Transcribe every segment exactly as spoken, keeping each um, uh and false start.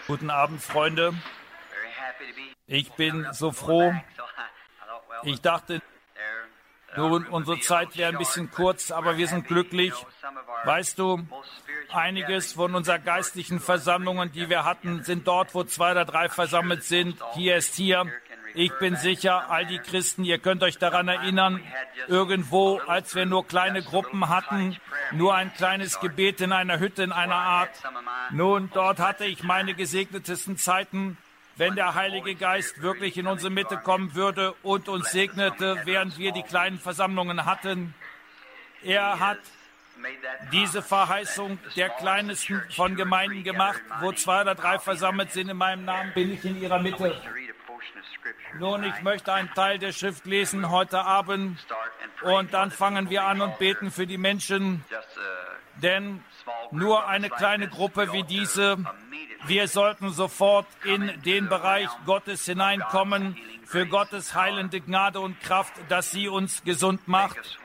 Guten Abend, Freunde. Ich bin so froh. Ich dachte, nun, unsere Zeit wäre ein bisschen kurz, aber wir sind glücklich. Weißt du, einiges von unseren geistlichen Versammlungen, die wir hatten, sind dort, wo zwei oder drei versammelt sind. Hier ist hier. Ich bin sicher, all die Christen, ihr könnt euch daran erinnern, irgendwo, als wir nur kleine Gruppen hatten, nur ein kleines Gebet in einer Hütte in einer Art. Nun, dort hatte ich meine gesegnetesten Zeiten, wenn der Heilige Geist wirklich in unsere Mitte kommen würde und uns segnete, während wir die kleinen Versammlungen hatten. Er hat diese Verheißung der kleinsten von Gemeinden gemacht, wo zwei oder drei versammelt sind in meinem Namen, bin ich in ihrer Mitte. Nun, ich möchte einen Teil der Schrift lesen heute Abend und dann fangen wir an und beten für die Menschen, denn nur eine kleine Gruppe wie diese, wir sollten sofort in den Bereich Gottes hineinkommen, für Gottes heilende Gnade und Kraft, dass sie uns gesund macht.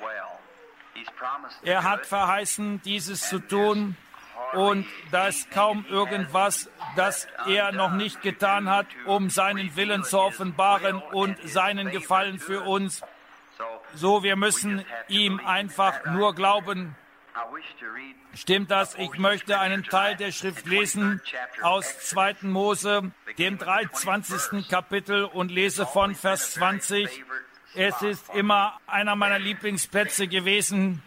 Er hat verheißen, dieses zu tun. Und da ist kaum irgendwas, das er noch nicht getan hat, um seinen Willen zu offenbaren und seinen Gefallen für uns. So, wir müssen ihm einfach nur glauben. Stimmt das? Ich möchte einen Teil der Schrift lesen aus zweiten Mose, dem dreiundzwanzigsten Kapitel und lese von Vers zwanzig. Es ist immer einer meiner Lieblingsplätze gewesen.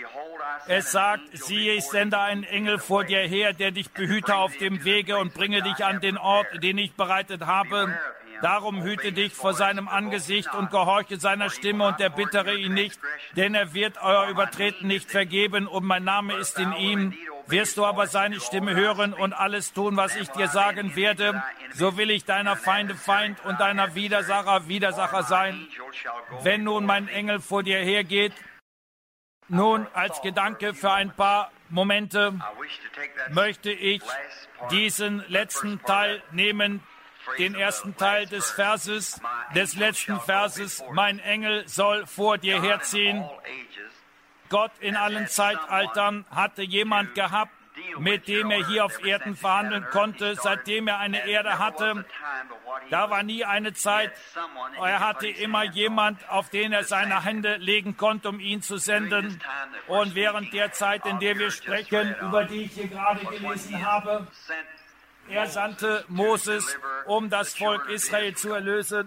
Es sagt, siehe, ich sende einen Engel vor dir her, der dich behüte auf dem Wege und bringe dich an den Ort, den ich bereitet habe. Darum hüte dich vor seinem Angesicht und gehorche seiner Stimme und erbittere ihn nicht, denn er wird euer Übertreten nicht vergeben und mein Name ist in ihm. Wirst du aber seine Stimme hören und alles tun, was ich dir sagen werde, so will ich deiner Feinde Feind und deiner Widersacher Widersacher sein. Wenn nun mein Engel vor dir hergeht, nun, als Gedanke für ein paar Momente möchte ich diesen letzten Teil nehmen, den ersten Teil des Verses, des letzten Verses. Mein Engel soll vor dir herziehen. Gott in allen Zeitaltern hatte jemand gehabt, mit dem er hier auf Erden verhandeln konnte, seitdem er eine Erde hatte. Da war nie eine Zeit, er hatte immer jemand, auf den er seine Hände legen konnte, um ihn zu senden. Und während der Zeit, in der wir sprechen, über die ich hier gerade gelesen habe, er sandte Moses, um das Volk Israel zu erlösen.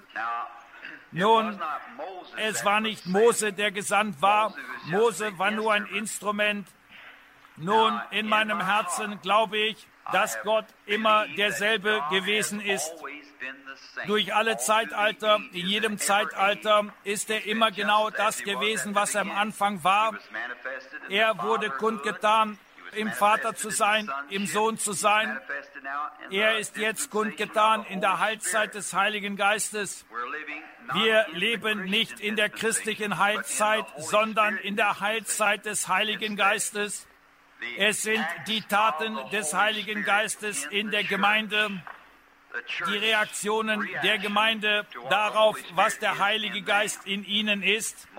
Nun, es war nicht Mose, der gesandt war. Mose war nur ein Instrument. Nun, in meinem Herzen glaube ich, dass Gott immer derselbe gewesen ist. Durch alle Zeitalter, in jedem Zeitalter ist er immer genau das gewesen, was er am Anfang war. Er wurde kundgetan, im Vater zu sein, im Sohn zu sein. Er ist jetzt kundgetan in der Heilszeit des Heiligen Geistes. Wir leben nicht in der christlichen Heilszeit, sondern in der Heilszeit des Heiligen Geistes. Es sind die Taten des Heiligen Geistes in der Gemeinde, die Reaktionen der Gemeinde darauf, was der Heilige Geist in ihnen ist.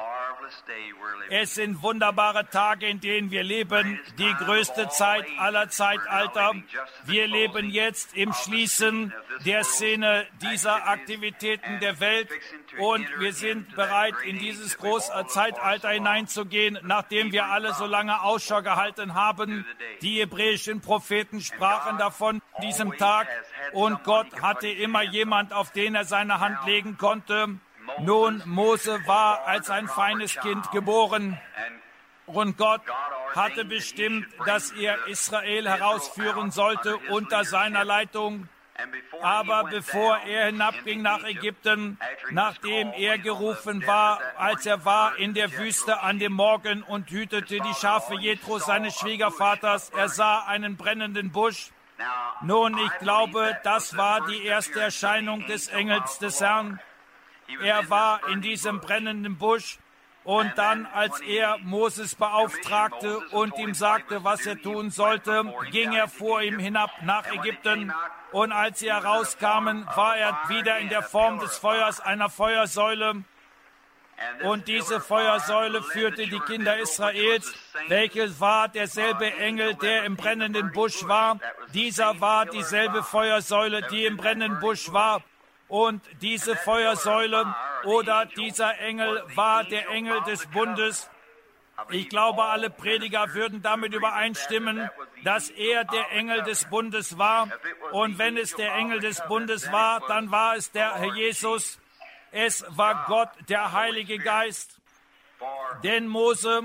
Es sind wunderbare Tage, in denen wir leben, die größte Zeit aller Zeitalter. Wir leben jetzt im Schließen der Szene dieser Aktivitäten der Welt und wir sind bereit, in dieses große Zeitalter hineinzugehen, nachdem wir alle so lange Ausschau gehalten haben. Die hebräischen Propheten sprachen davon an diesem Tag und Gott hatte immer jemand, auf den er seine Hand legen konnte. Nun, Mose war als ein feines Kind geboren und Gott hatte bestimmt, dass er Israel herausführen sollte unter seiner Leitung. Aber bevor er hinabging nach Ägypten, nachdem er gerufen war, als er war in der Wüste an dem Morgen und hütete die Schafe Jethros, seines Schwiegervaters, er sah einen brennenden Busch. Nun, ich glaube, das war die erste Erscheinung des Engels des Herrn. Er war in diesem brennenden Busch und dann, als er Moses beauftragte und ihm sagte, was er tun sollte, ging er vor ihm hinab nach Ägypten. Und als sie herauskamen, war er wieder in der Form des Feuers, einer Feuersäule. Und diese Feuersäule führte die Kinder Israels, welches war derselbe Engel, der im brennenden Busch war. Dieser war dieselbe Feuersäule, die im brennenden Busch war. Und diese Feuersäule oder dieser Engel war der Engel des Bundes. Ich glaube, alle Prediger würden damit übereinstimmen, dass er der Engel des Bundes war. Und wenn es der Engel des Bundes war, dann war es der Herr Jesus. Es war Gott, der Heilige Geist. Denn Mose,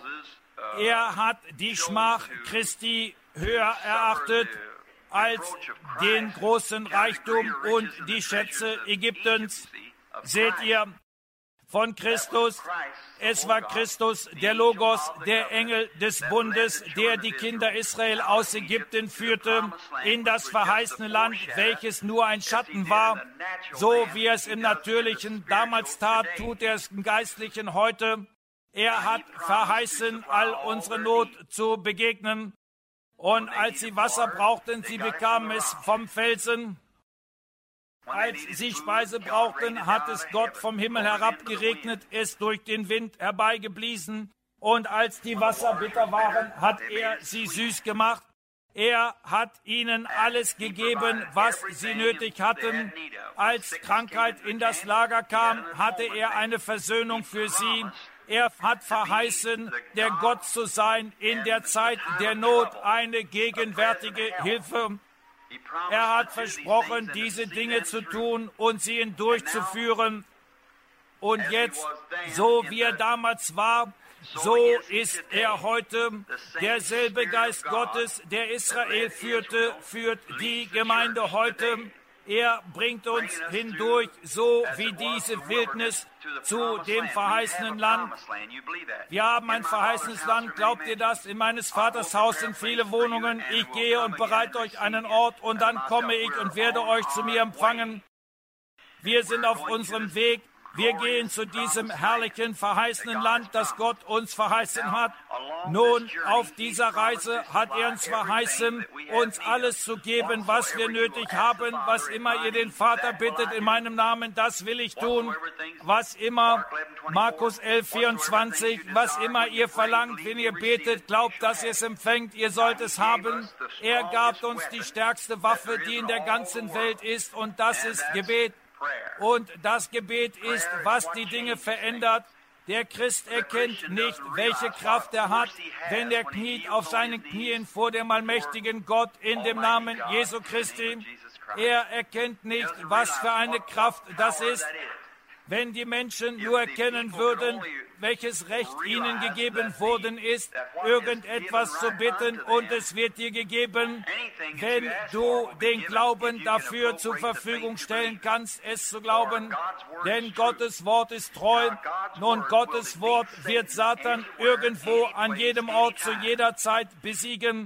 er hat die Schmach Christi höher erachtet als den großen Reichtum und die Schätze Ägyptens. Seht ihr, von Christus, es war Christus, der Logos, der Engel des Bundes, der die Kinder Israel aus Ägypten führte in das verheißene Land, welches nur ein Schatten war. So wie er es im Natürlichen damals tat, tut er es im Geistlichen heute. Er hat verheißen, all unsere Not zu begegnen. Und als sie Wasser brauchten, sie bekamen es vom Felsen. Als sie Speise brauchten, hat es Gott vom Himmel herabgeregnet, es durch den Wind herbeigebliesen. Und als die Wasser bitter waren, hat er sie süß gemacht. Er hat ihnen alles gegeben, was sie nötig hatten. Als Krankheit in das Lager kam, hatte er eine Versöhnung für sie. Er hat verheißen, der Gott zu sein in der Zeit der Not, eine gegenwärtige Hilfe. Er hat versprochen, diese Dinge zu tun und sie hindurchzuführen. Und jetzt, so wie er damals war, so ist er heute. Derselbe Geist Gottes, der Israel führte, führt die Gemeinde heute. Er bringt uns hindurch, so wie diese Wildnis, zu dem verheißenen Land. Wir haben ein verheißenes Land. Glaubt ihr das? In meines Vaters Haus sind viele Wohnungen. Ich gehe und bereite euch einen Ort und dann komme ich und werde euch zu mir empfangen. Wir sind auf unserem Weg. Wir gehen zu diesem herrlichen, verheißenen Land, das Gott uns verheißen hat. Nun, auf dieser Reise hat er uns verheißen, uns alles zu geben, was wir nötig haben. Was immer ihr den Vater bittet in meinem Namen, das will ich tun. Was immer, Markus elf, vierundzwanzig, was immer ihr verlangt, wenn ihr betet, glaubt, dass ihr es empfängt, ihr sollt es haben. Er gab uns die stärkste Waffe, die in der ganzen Welt ist, und das ist Gebet. Und das Gebet ist, was die Dinge verändert. Der Christ erkennt nicht, welche Kraft er hat, wenn er kniet auf seinen Knien vor dem allmächtigen Gott in dem Namen Jesu Christi. Er erkennt nicht, was für eine Kraft das ist. Wenn die Menschen nur erkennen würden, welches Recht ihnen gegeben worden ist, irgendetwas zu bitten, und es wird dir gegeben, wenn du den Glauben dafür zur Verfügung stellen kannst, es zu glauben. Denn Gottes Wort ist treu. Nun, Gottes Wort wird Satan irgendwo an jedem Ort zu jeder Zeit besiegen.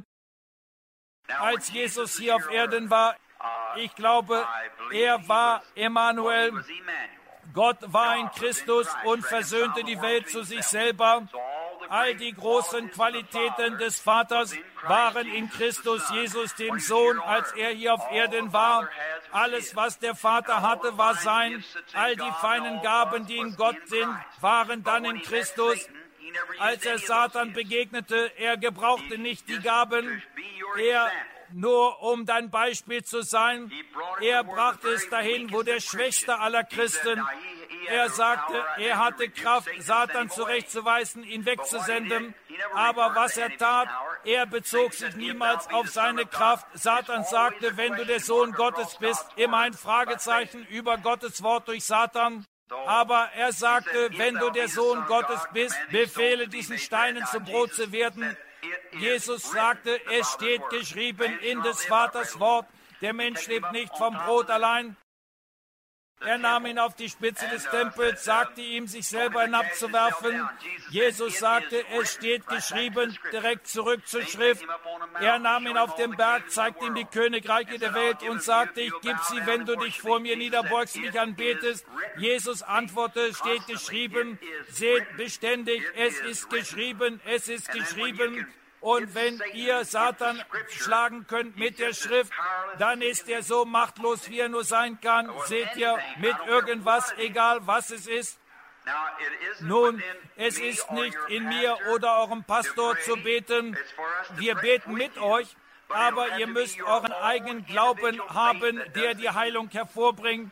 Als Jesus hier auf Erden war, ich glaube, er war Emmanuel. Gott war in Christus und versöhnte die Welt zu sich selber. All die großen Qualitäten des Vaters waren in Christus Jesus, dem Sohn, als er hier auf Erden war. Alles, was der Vater hatte, war sein. All die feinen Gaben, die in Gott sind, waren dann in Christus. Als er Satan begegnete, er gebrauchte nicht die Gaben. Er Nur um dein Beispiel zu sein, er brachte es dahin, wo der schwächste aller Christen, er sagte, er hatte Kraft, Satan zurechtzuweisen, ihn wegzusenden. Aber was er tat, er bezog sich niemals auf seine Kraft. Satan sagte, wenn du der Sohn Gottes bist, immer ein Fragezeichen über Gottes Wort durch Satan. Aber er sagte, wenn du der Sohn Gottes bist, befehle diesen Steinen zu Brot zu werden. Jesus sagte, es steht geschrieben in des Vaters Wort, der Mensch lebt nicht vom Brot allein. Er nahm ihn auf die Spitze des Tempels, sagte ihm, sich selber hinabzuwerfen. Jesus sagte, es steht geschrieben, direkt zurück zur Schrift. Er nahm ihn auf den Berg, zeigte ihm die Königreiche der Welt und sagte, ich gebe sie, wenn du dich vor mir niederbeugst und mich anbetest. Jesus antwortete, steht geschrieben, seht beständig, es ist geschrieben, es ist geschrieben. Und wenn ihr Satan schlagen könnt mit der Schrift, dann ist er so machtlos, wie er nur sein kann. Seht ihr, mit irgendwas, egal was es ist. Nun, es ist nicht in mir oder eurem Pastor zu beten. Wir beten mit euch, aber ihr müsst euren eigenen Glauben haben, der die Heilung hervorbringt.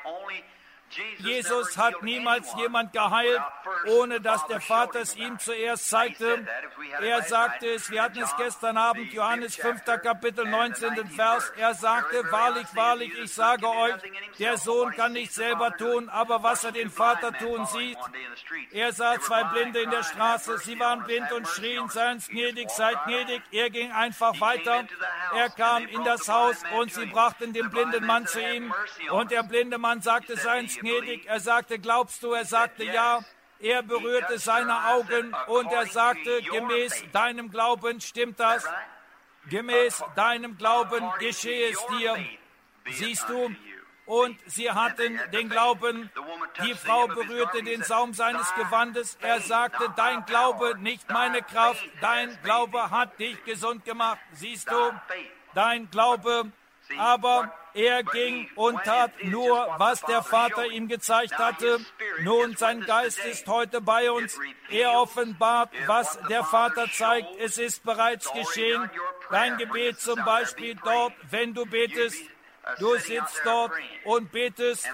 Jesus hat niemals jemand geheilt, ohne dass der Vater es ihm zuerst zeigte. Er sagte es, wir hatten es gestern Abend, Johannes fünfter Kapitel, neunzehnten Vers. Er sagte, wahrlich, wahrlich, ich sage euch, der Sohn kann nicht selber tun, aber was er den Vater tun sieht. Er sah zwei Blinde in der Straße, sie waren blind und schrien, sei uns gnädig, seid gnädig. Er ging einfach weiter. Er kam in das Haus und sie brachten den blinden Mann zu ihm. Und der blinde Mann sagte, sei uns gnädig. Er sagte, glaubst du? Er sagte, ja. Er berührte seine Augen und er sagte, gemäß deinem Glauben stimmt das. Gemäß deinem Glauben geschehe es dir. Siehst du? Und sie hatten den Glauben. Die Frau berührte den Saum seines Gewandes. Er sagte, dein Glaube, nicht meine Kraft. Dein Glaube hat dich gesund gemacht. Siehst du? Dein Glaube. Aber er ging und tat nur, was der Vater ihm gezeigt hatte. Nun, sein Geist ist heute bei uns. Er offenbart, was der Vater zeigt. Es ist bereits geschehen. Dein Gebet zum Beispiel dort, wenn du betest. Du sitzt dort und betest.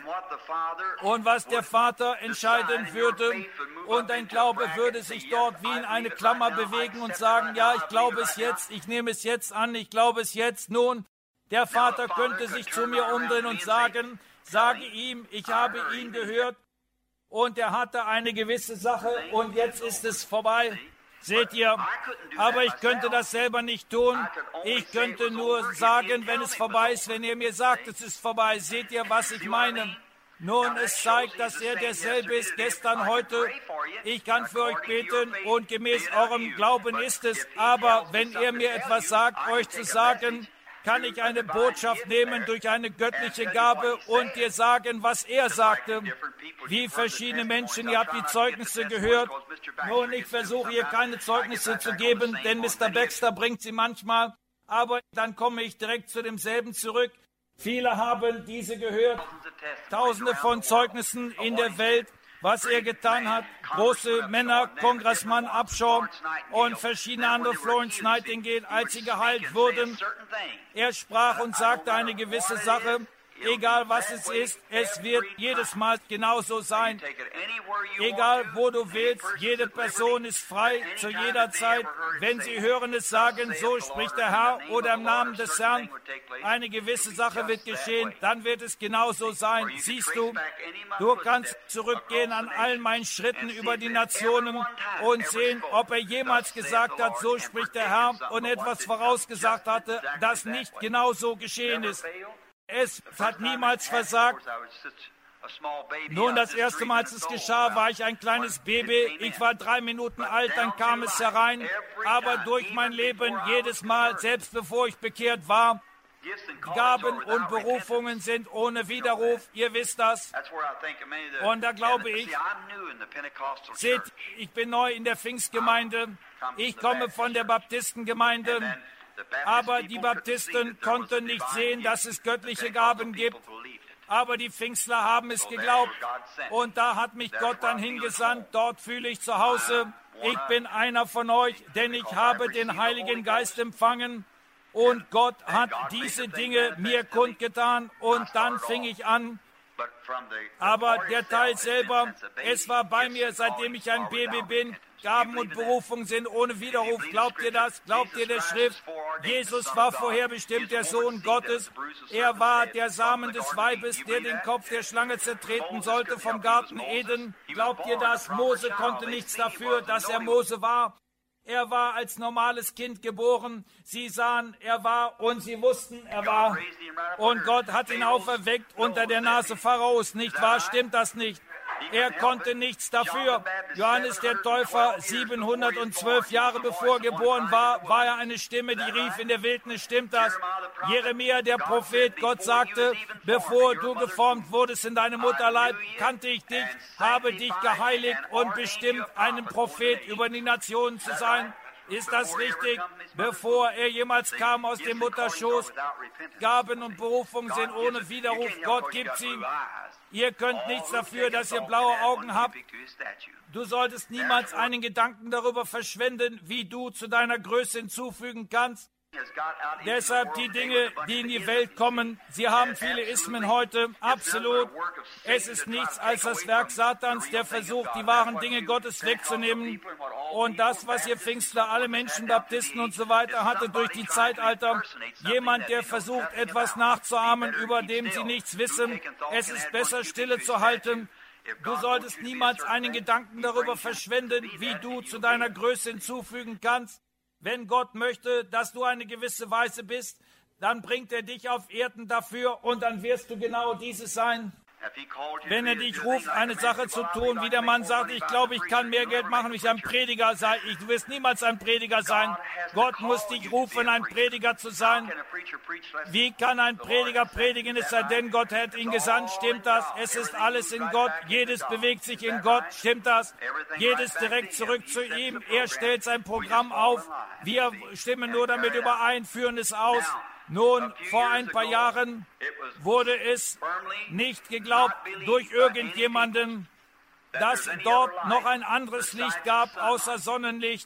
Und was der Vater entscheiden würde. Und dein Glaube würde sich dort wie in eine Klammer bewegen und sagen, ja, ich glaube es jetzt, ich nehme es jetzt an, ich glaube es jetzt. Nun, der Vater könnte sich zu mir umdrehen und sagen, sage ihm, ich habe ihn gehört und er hatte eine gewisse Sache und jetzt ist es vorbei. Seht ihr, aber ich könnte das selber nicht tun. Ich könnte nur sagen, wenn es vorbei ist, wenn er mir sagt, es ist vorbei. Seht ihr, was ich meine? Nun, es zeigt, dass er derselbe ist, gestern, heute. Ich kann für euch beten und gemäß eurem Glauben ist es. Aber wenn er mir etwas sagt, euch zu sagen, kann ich eine Botschaft nehmen durch eine göttliche Gabe und dir sagen, was er sagte. Wie verschiedene Menschen, ihr habt die Zeugnisse gehört. Nun, ich versuche hier keine Zeugnisse zu geben, denn Mister Baxter bringt sie manchmal. Aber dann komme ich direkt zu demselben zurück. Viele haben diese gehört. Tausende von Zeugnissen in der Welt, was er getan hat. Große Männer, Kongressmann Upshaw und verschiedene andere, Florence Nightingale, als sie geheilt wurden. Er sprach und sagte eine gewisse Sache. Egal was es ist, es wird jedes Mal genauso sein. Egal wo du willst, jede Person ist frei zu jeder Zeit. Wenn sie hören es sagen, so spricht der Herr oder im Namen des Herrn, eine gewisse Sache wird geschehen, dann wird es genauso sein. Siehst du, du kannst zurückgehen an allen meinen Schritten über die Nationen und sehen, ob er jemals gesagt hat, so spricht der Herr und etwas vorausgesagt hatte, das nicht genauso geschehen ist. Es hat niemals versagt. Nun, das erste Mal, als es geschah, war ich ein kleines Baby. Ich war drei Minuten alt, dann kam es herein. Aber durch mein Leben, jedes Mal, selbst bevor ich bekehrt war, Gaben und Berufungen sind ohne Widerruf. Ihr wisst das. Und da glaube ich, seht, ich bin neu in der Pfingstgemeinde. Ich komme von der Baptistengemeinde. Aber die Baptisten konnten nicht sehen, dass es göttliche Gaben gibt. Aber die Pfingstler haben es geglaubt. Und da hat mich Gott dann hingesandt. Dort fühle ich zu Hause. Ich bin einer von euch, denn ich habe den Heiligen Geist empfangen. Und Gott hat diese Dinge mir kundgetan. Und dann fing ich an. Aber der Teil selber, es war bei mir, seitdem ich ein Baby bin. Gaben und Berufung sind ohne Widerruf. Glaubt ihr das? Glaubt ihr der Schrift? Jesus war vorherbestimmt der Sohn Gottes. Er war der Samen des Weibes, der den Kopf der Schlange zertreten sollte vom Garten Eden. Glaubt ihr das? Mose konnte nichts dafür, dass er Mose war. Er war als normales Kind geboren. Sie sahen, er war und sie wussten, er war. Und Gott hat ihn auferweckt unter der Nase Pharaos. Nicht wahr? Stimmt das nicht? Er konnte nichts dafür. Johannes der Täufer, siebenhundertzwölf Jahre bevor er geboren war, war er eine Stimme, die rief in der Wildnis. Stimmt das? Jeremia, der Prophet, Gott sagte, bevor du geformt wurdest in deinem Mutterleib, kannte ich dich, habe dich geheiligt und bestimmt, einen Prophet über die Nationen zu sein. Ist das richtig? Bevor er jemals kam aus dem Mutterschoß, Gaben und Berufung sind ohne Widerruf. Gott gibt sie. Ihr könnt nichts dafür, dass ihr blaue Augen habt. Du solltest niemals einen Gedanken darüber verschwenden, wie du zu deiner Größe hinzufügen kannst. Deshalb die Dinge, die in die Welt kommen, sie haben viele Ismen heute, absolut. Es ist nichts als das Werk Satans, der versucht, die wahren Dinge Gottes wegzunehmen. Und das, was ihr Pfingstler, alle Menschen, Baptisten und so weiter hatte durch die Zeitalter, jemand, der versucht, etwas nachzuahmen, über dem sie nichts wissen. Es ist besser, Stille zu halten. Du solltest niemals einen Gedanken darüber verschwenden, wie du zu deiner Größe hinzufügen kannst. Wenn Gott möchte, dass du eine gewisse Weise bist, dann bringt er dich auf Erden dafür und dann wirst du genau dieses sein. Wenn er dich ruft, eine Sache zu tun, wie der Mann sagt, ich glaube, ich kann mehr Geld machen, wenn ich ein Prediger sei. Ich, du wirst niemals ein Prediger sein. Gott muss dich rufen, ein Prediger zu sein. Wie kann ein Prediger predigen, es sei denn, Gott hat ihn gesandt? Stimmt das? Es ist alles in Gott. Jedes bewegt sich in Gott. Stimmt das? Jedes direkt zurück zu ihm. Er stellt sein Programm auf. Wir stimmen nur damit überein, führen es aus. Nun, vor ein paar Jahren wurde es nicht geglaubt durch irgendjemanden, dass dort noch ein anderes Licht gab außer Sonnenlicht.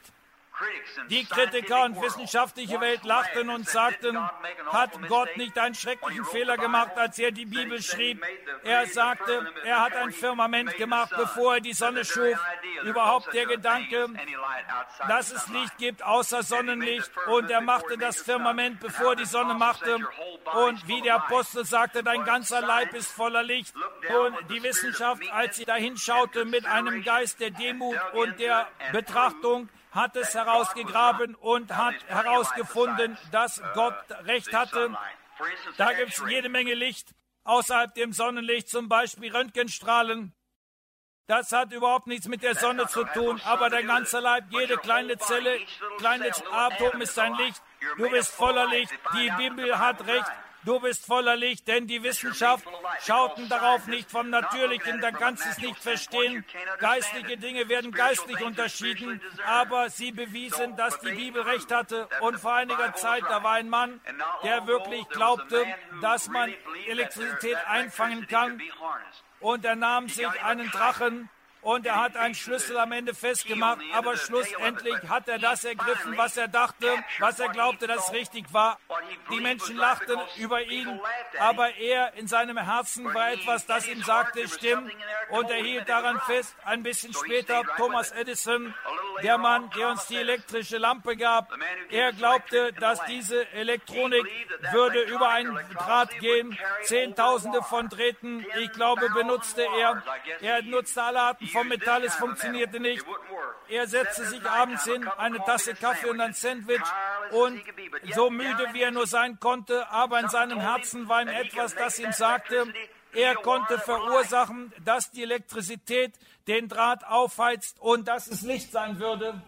Die Kritiker und wissenschaftliche Welt lachten und sagten, hat Gott nicht einen schrecklichen Fehler gemacht, als er die Bibel schrieb? Er sagte, er hat ein Firmament gemacht, bevor er die Sonne schuf. Überhaupt der Gedanke, dass es Licht gibt außer Sonnenlicht. Und er machte das Firmament, bevor er die Sonne machte. Und wie der Apostel sagte, dein ganzer Leib ist voller Licht. Und die Wissenschaft, als sie dahin schaute mit einem Geist der Demut und der Betrachtung, hat es herausgegraben und hat herausgefunden, dass Gott Recht hatte. Da gibt es jede Menge Licht außerhalb dem Sonnenlicht, zum Beispiel Röntgenstrahlen. Das hat überhaupt nichts mit der Sonne zu tun, aber der ganze Leib, jede kleine Zelle, kleines Atom ist ein Licht. Du bist voller Licht, die Bibel hat Recht. Du bist voller Licht, denn die Wissenschaft schauten darauf nicht vom Natürlichen, da kannst du es nicht verstehen. Geistliche Dinge werden geistlich unterschieden, aber sie bewiesen, dass die Bibel recht hatte. Und vor einiger Zeit, da war ein Mann, der wirklich glaubte, dass man Elektrizität einfangen kann. Und er nahm sich einen Drachen und er hat einen Schlüssel am Ende festgemacht, aber schlussendlich hat er das ergriffen, was er dachte, was er glaubte, dass richtig war. Die Menschen lachten über ihn, aber er in seinem Herzen war etwas, das ihm sagte, stimmt, und er hielt daran fest. Ein bisschen später Thomas Edison, der Mann, der uns die elektrische Lampe gab, er glaubte, dass diese Elektronik würde über einen Draht gehen, Zehntausende von Drähten, ich glaube, benutzte er. Er nutzte alle Arten von Metall, es funktionierte nicht. Er setzte sich abends hin, eine Tasse Kaffee und ein Sandwich und so müde, wie er nur sein konnte, aber in seinem Herzen war ihm etwas, das ihm sagte, er konnte verursachen, dass die Elektrizität den Draht aufheizt und dass es Licht sein würde.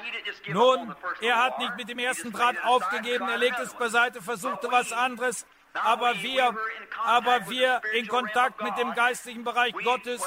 Nun, er hat nicht mit dem ersten Draht aufgegeben, er legte es beiseite, versuchte was anderes. Aber wir, aber wir in Kontakt mit dem geistlichen Bereich Gottes.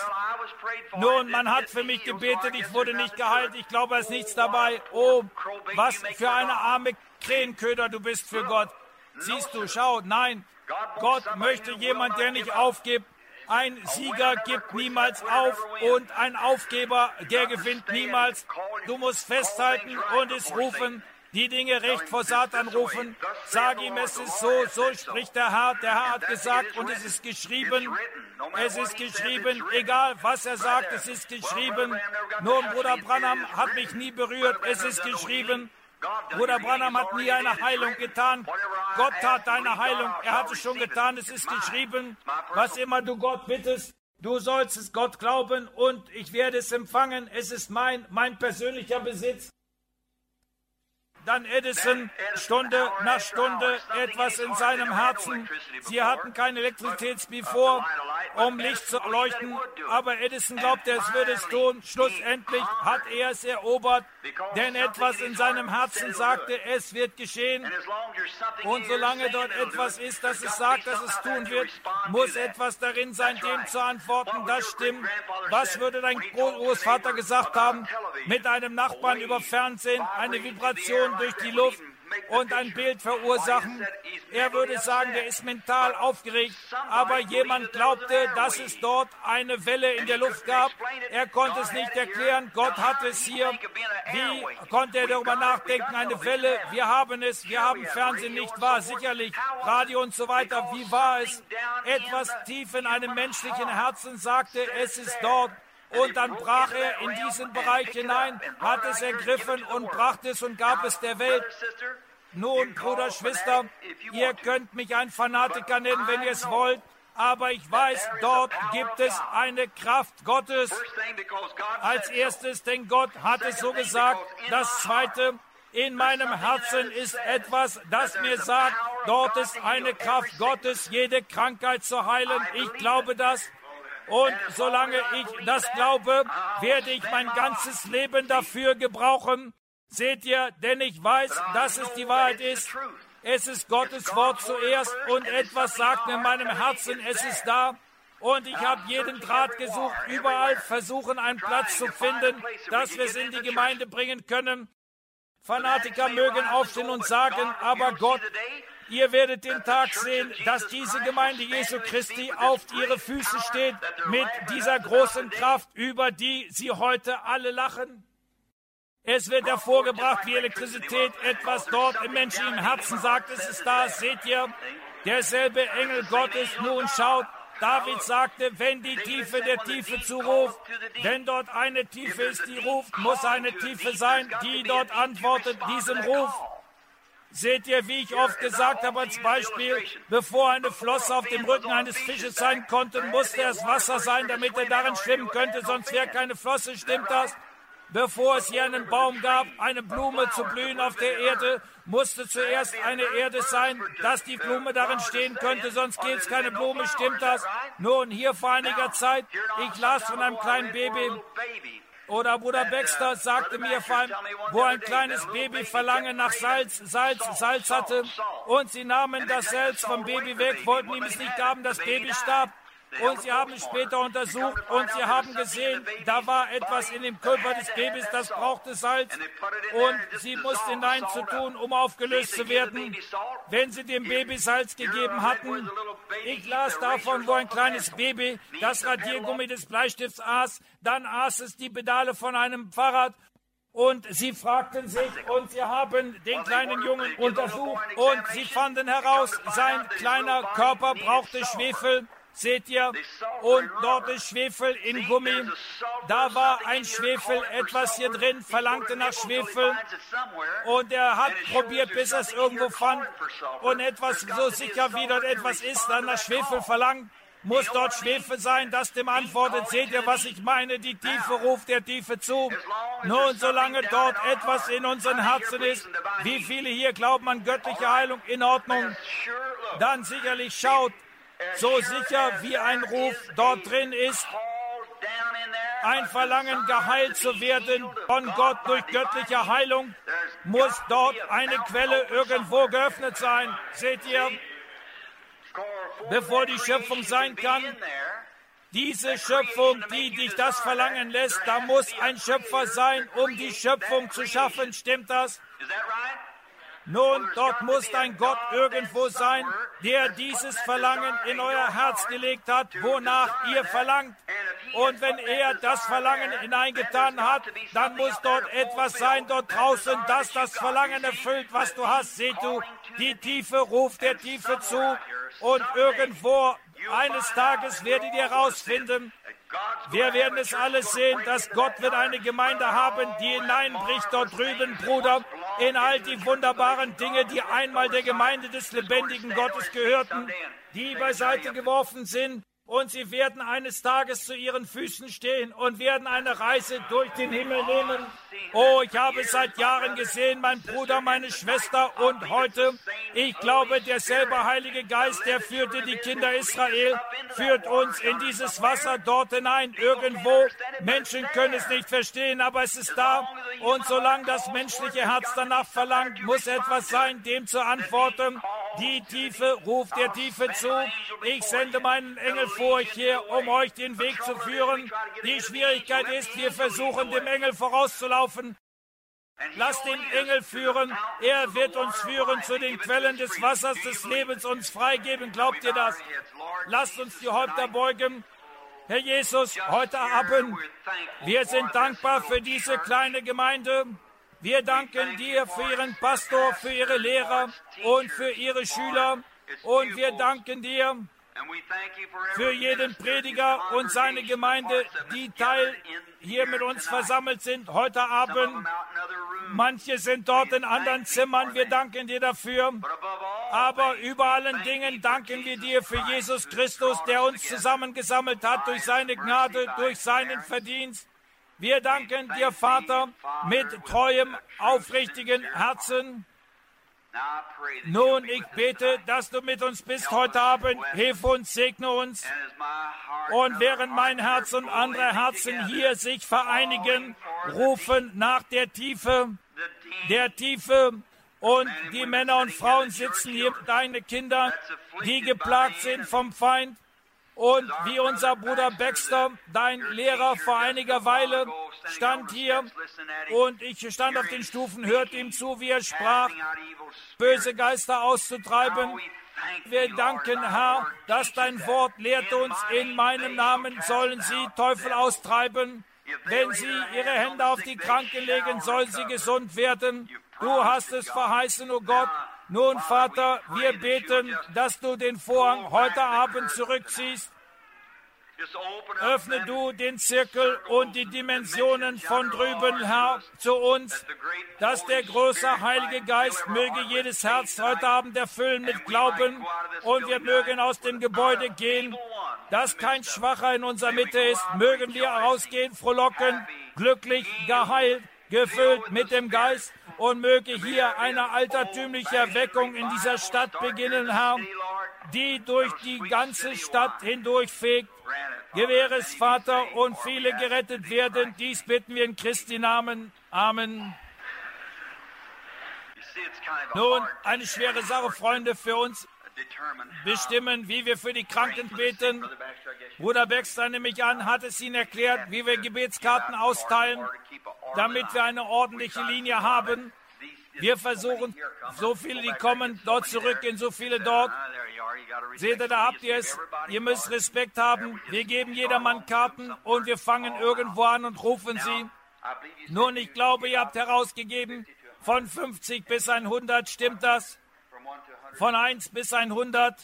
Nun, man hat für mich gebetet, ich wurde nicht geheilt, ich glaube, es ist nichts dabei. Oh, was für eine arme Krähenköder du bist für Gott. Siehst du, schau, nein, Gott möchte jemand, der nicht aufgibt. Ein Sieger gibt niemals auf und ein Aufgeber, der gewinnt niemals. Du musst festhalten und es rufen. Die Dinge recht vor Satan rufen, sag ihm, es ist so, so spricht der Herr, der Herr hat gesagt und es ist geschrieben, es ist geschrieben, egal was er sagt, es ist geschrieben, nur Bruder Branham hat mich nie berührt, es ist geschrieben, Bruder Branham hat nie eine Heilung getan, Gott tat deine Heilung, er hat es schon getan, es ist geschrieben, was immer du Gott bittest, du sollst es Gott glauben und ich werde es empfangen, es ist mein, mein persönlicher Besitz. Dann Edison, Stunde nach Stunde etwas in seinem Herzen. Sie hatten keine Elektrizität wie vor, um Licht zu erleuchten, aber Edison glaubte, es würde es tun. Schlussendlich hat er es erobert, denn etwas in seinem Herzen sagte, es wird geschehen. Und solange dort etwas ist, das es sagt, dass es tun wird, muss etwas darin sein, dem zu antworten, das stimmt. Was würde dein Großvater gesagt haben? Mit einem Nachbarn über Fernsehen eine Vibration durch die Luft und ein Bild verursachen. Er würde sagen, der ist mental aufgeregt, aber jemand glaubte, dass es dort eine Welle in der Luft gab. Er konnte es nicht erklären, Gott hat es hier. Wie konnte er darüber nachdenken, eine Welle? Wir haben es, wir haben Fernsehen, nicht wahr? Sicherlich, Radio und so weiter. Wie war es? Etwas tief in einem menschlichen Herzen sagte, es ist dort. Und dann brach er in diesen Bereich hinein, hat es ergriffen und brachte es und gab es der Welt. Nun, Bruder, Schwester, ihr könnt mich ein Fanatiker nennen, wenn ihr es wollt, aber ich weiß, dort gibt es eine Kraft Gottes. Als erstes, denn Gott hat es so gesagt. Das Zweite, in meinem Herzen ist etwas, das mir sagt, dort ist eine Kraft Gottes, jede Krankheit zu heilen. Ich glaube das. Und solange ich das glaube, werde ich mein ganzes Leben dafür gebrauchen. Seht ihr, denn ich weiß, dass es die Wahrheit ist. Es ist Gottes Wort zuerst und etwas sagt mir in meinem Herzen, es ist da. Und ich habe jeden Draht gesucht, überall versuchen, einen Platz zu finden, dass wir es in die Gemeinde bringen können. Fanatiker mögen aufstehen und sagen, aber Gott, ihr werdet den Tag sehen, dass diese Gemeinde Jesu Christi auf ihre Füße steht, mit dieser großen Kraft, über die sie heute alle lachen. Es wird hervorgebracht wie Elektrizität, etwas dort im menschlichen Herzen sagt, es ist da, seht ihr, derselbe Engel Gottes nun schaut. David sagte, wenn die Tiefe der Tiefe zuruft, wenn dort eine Tiefe ist, die ruft, muss eine Tiefe sein, die dort antwortet, diesem Ruf. Seht ihr, wie ich oft gesagt habe als Beispiel, bevor eine Flosse auf dem Rücken eines Fisches sein konnte, musste es Wasser sein, damit er darin schwimmen könnte, sonst wäre keine Flosse, stimmt das? Bevor es hier einen Baum gab, eine Blume zu blühen auf der Erde, musste zuerst eine Erde sein, dass die Blume darin stehen könnte, sonst gibt es keine Blume, stimmt das? Nun, hier vor einiger Zeit, ich las von einem kleinen Baby, oder Bruder Baxter sagte mir, wo ein kleines Baby Verlangen nach Salz, Salz, Salz hatte, und sie nahmen das Salz vom Baby weg, wollten ihm es nicht gaben, das Baby starb. Und sie haben es später untersucht und sie haben gesehen, da war etwas in dem Körper des Babys, das brauchte Salz und sie mussten hinein zu tun, um aufgelöst zu werden, wenn sie dem Baby Salz gegeben hatten. Ich las davon, wo ein kleines Baby das Radiergummi des Bleistifts aß, dann aß es die Pedale von einem Fahrrad. Und sie fragten sich und sie haben den kleinen Jungen untersucht und sie fanden heraus, sein kleiner Körper brauchte Schwefel. Seht ihr? Und dort ist Schwefel in Gummi. Da war ein Schwefel, etwas hier drin, verlangte nach Schwefel. Und er hat probiert, bis er es irgendwo fand. Und etwas so sicher, wie dort etwas ist, dann nach Schwefel verlangt, muss dort Schwefel sein, das dem antwortet. Seht ihr, was ich meine? Die Tiefe ruft der Tiefe zu. Nun, solange dort etwas in unseren Herzen ist, wie viele hier glauben an göttliche Heilung, in Ordnung, dann sicherlich schaut, so sicher wie ein Ruf dort drin ist, ein Verlangen geheilt zu werden von Gott durch göttliche Heilung, muss dort eine Quelle irgendwo geöffnet sein. Seht ihr, bevor die Schöpfung sein kann, diese Schöpfung, die dich das verlangen lässt, da muss ein Schöpfer sein, um die Schöpfung zu schaffen. Stimmt das? Nun, dort muss ein Gott irgendwo sein, der dieses Verlangen in euer Herz gelegt hat, wonach ihr verlangt. Und wenn er das Verlangen hineingetan hat, dann muss dort etwas sein dort draußen, das das Verlangen erfüllt, was du hast. Seht du, die Tiefe ruft der Tiefe zu und irgendwo eines Tages werdet ihr herausfinden, wir werden es alles sehen, dass Gott wird eine Gemeinde haben, die hineinbricht dort drüben, Bruder, in all die wunderbaren Dinge, die einmal der Gemeinde des lebendigen Gottes gehörten, die beiseite geworfen sind, Und sie werden eines Tages zu ihren Füßen stehen und werden eine Reise durch den Himmel nehmen. Oh, ich habe es seit Jahren gesehen, mein Bruder, meine Schwester, und heute, ich glaube, derselbe Heilige Geist, der führte die Kinder Israel, führt uns in dieses Wasser dort hinein, irgendwo. Menschen können es nicht verstehen, aber es ist da. Und solange das menschliche Herz danach verlangt, muss etwas sein, dem zu antworten. Die Tiefe ruft der Tiefe zu. Ich sende meinen Engel vor euch her, um euch den Weg zu führen. Die Schwierigkeit ist, wir versuchen, dem Engel vorauszulaufen. Lasst den Engel führen. Er wird uns führen zu den Quellen des Wassers des Lebens, uns freigeben. Glaubt ihr das? Lasst uns die Häupter beugen. Herr Jesus, heute Abend, wir sind dankbar für diese kleine Gemeinde. Wir danken dir für ihren Pastor, für ihre Lehrer und für ihre Schüler. Und wir danken dir für jeden Prediger und seine Gemeinde, die Teil hier mit uns versammelt sind heute Abend. Manche sind dort in anderen Zimmern. Wir danken dir dafür. Aber über allen Dingen danken wir dir für Jesus Christus, der uns zusammengesammelt hat durch seine Gnade, durch seinen Verdienst. Wir danken dir, Vater, mit treuem, aufrichtigen Herzen. Nun, ich bete, dass du mit uns bist heute Abend. Hilf uns, segne uns. Und während mein Herz und andere Herzen hier sich vereinigen, rufen nach der Tiefe, der Tiefe. Und die Männer und Frauen sitzen hier, deine Kinder, die geplagt sind vom Feind. Und wie unser Bruder Baxter, dein Lehrer, vor einiger Weile stand hier und ich stand auf den Stufen, hörte ihm zu, wie er sprach, böse Geister auszutreiben. Wir danken, Herr, dass dein Wort lehrt uns, in meinem Namen sollen sie Teufel austreiben. Wenn sie ihre Hände auf die Kranken legen, sollen sie gesund werden. Du hast es verheißen, o Gott. Nun, Vater, wir beten, dass du den Vorhang heute Abend zurückziehst. Öffne du den Zirkel und die Dimensionen von drüben, Herr, zu uns, dass der große Heilige Geist möge jedes Herz heute Abend erfüllen mit Glauben und wir mögen aus dem Gebäude gehen, dass kein Schwacher in unserer Mitte ist. Mögen wir rausgehen, frohlocken, glücklich, geheilt, gefüllt mit dem Geist. Und möge hier eine altertümliche Erweckung in dieser Stadt beginnen, Herr, die durch die ganze Stadt hindurchfegt. Gewähre es, Vater, und viele gerettet werden. Dies bitten wir in Christi Namen. Amen. Nun, eine schwere Sache, Freunde, für uns. Bestimmen, wie wir für die Kranken beten. Bruder Baxter, nehme ich an, hat es Ihnen erklärt, wie wir Gebetskarten austeilen, damit wir eine ordentliche Linie haben. Wir versuchen, so viele, die kommen, dort zurückgehen, so viele dort. Seht ihr, da habt ihr es. Ihr müsst Respekt haben. Wir geben jedermann Karten und wir fangen irgendwo an und rufen sie. Nun, ich glaube, ihr habt herausgegeben, von fünfzig bis hundert, stimmt das? Von eins bis hundert.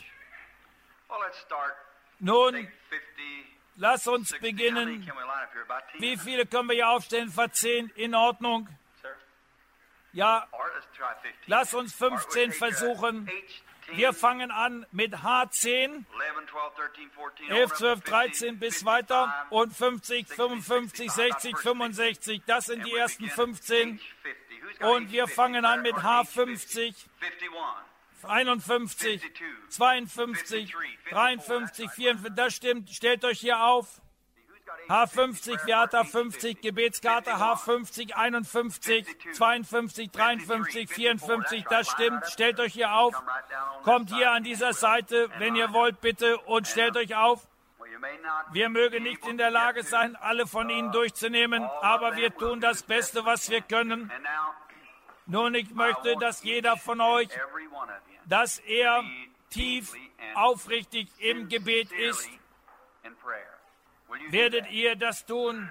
Nun, lass uns beginnen. Wie viele können wir hier aufstellen? Verzehn, in Ordnung. Ja, lass uns fünfzehn versuchen. Wir fangen an mit H zehn, elf, zwölf, dreizehn bis weiter und fünfzig, fünfundfünfzig, sechzig, fünfundsechzig. Das sind die ersten fünfzehn. Und wir fangen an mit H fünfzig, einundfünfzig, zweiundfünfzig, dreiundfünfzig, vierundfünfzig. Das stimmt. Stellt euch hier auf. H fünfzig, wer hat H fünfzig? Gebetskarte H fünfzig, einundfünfzig, zweiundfünfzig, dreiundfünfzig, vierundfünfzig, das stimmt. Stellt euch hier auf. Kommt hier an dieser Seite, wenn ihr wollt, bitte, und stellt euch auf. Wir mögen nicht in der Lage sein, alle von Ihnen durchzunehmen, aber wir tun das Beste, was wir können. Nun, ich möchte, dass jeder von euch, dass er tief, aufrichtig im Gebet ist. Werdet ihr das tun?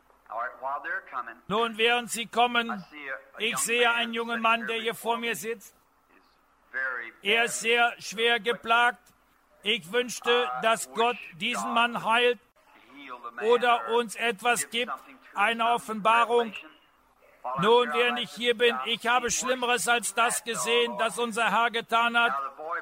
Nun, während sie kommen, ich sehe einen jungen Mann, der hier vor mir sitzt. Er ist sehr schwer geplagt. Ich wünschte, dass Gott diesen Mann heilt oder uns etwas gibt, eine Offenbarung. Nun, während ich hier bin, ich habe Schlimmeres als das gesehen, das unser Herr getan hat.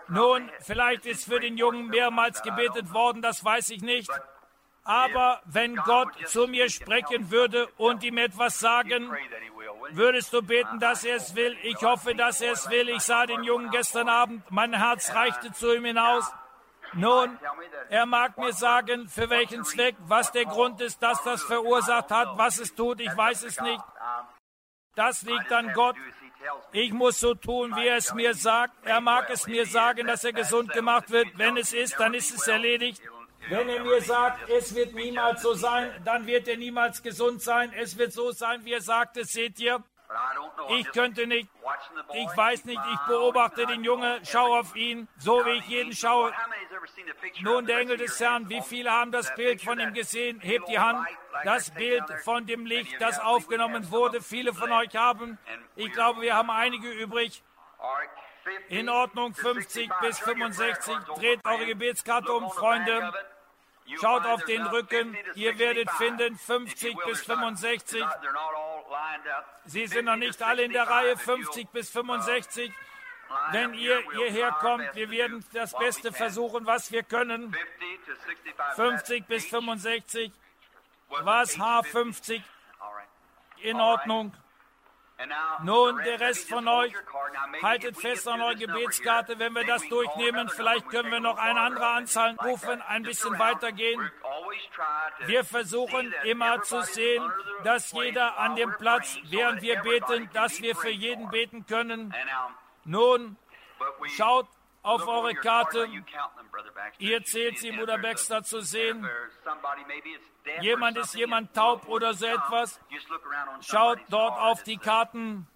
Nun, vielleicht ist für den Jungen mehrmals gebetet worden, das weiß ich nicht. Aber wenn Gott zu mir sprechen würde und ihm etwas sagen, würdest du beten, dass er es will? Ich hoffe, dass er es will. Ich sah den Jungen gestern Abend, mein Herz reichte zu ihm hinaus. Nun, er mag mir sagen, für welchen Zweck, was der Grund ist, dass das verursacht hat, was es tut, ich weiß es nicht. Das liegt an Gott. Ich muss so tun, wie er es mir sagt. Er mag es mir sagen, dass er gesund gemacht wird. Wenn es ist, dann ist es erledigt. Wenn er mir sagt, es wird niemals so sein, dann wird er niemals gesund sein. Es wird so sein, wie er sagt, es seht ihr. Ich könnte nicht, ich weiß nicht, ich beobachte den Jungen, schaue auf ihn, so wie ich jeden schaue. Nun, der Engel des Herrn, wie viele haben das Bild von ihm gesehen? Hebt die Hand. Das Bild von dem Licht, das aufgenommen wurde, viele von euch haben. Ich glaube, wir haben einige übrig. In Ordnung, fünfzig bis fünfundsechzig. Dreht eure Gebetskarte um, Freunde. Schaut auf den Rücken. Ihr werdet finden, fünfzig bis fünfundsechzig. Sie sind noch nicht alle in der Reihe, fünfzig bis fünfundsechzig. Wenn ihr hierher kommt, wir werden das Beste versuchen, was wir können. fünfzig bis fünfundsechzig. Was H fünfzig? In Ordnung. Nun, der Rest von euch, haltet fest an eurer Gebetskarte. Wenn wir das durchnehmen, vielleicht können wir noch eine andere Anzahl rufen, ein bisschen weitergehen. Wir versuchen immer zu sehen, dass jeder an dem Platz, während wir beten, dass wir für jeden beten können. Nun, schaut auf eure Karte. Ihr zählt sie, Bruder Baxter, zu sehen. Jemand ist jemand taub oder so etwas. Schaut dort auf die Karten.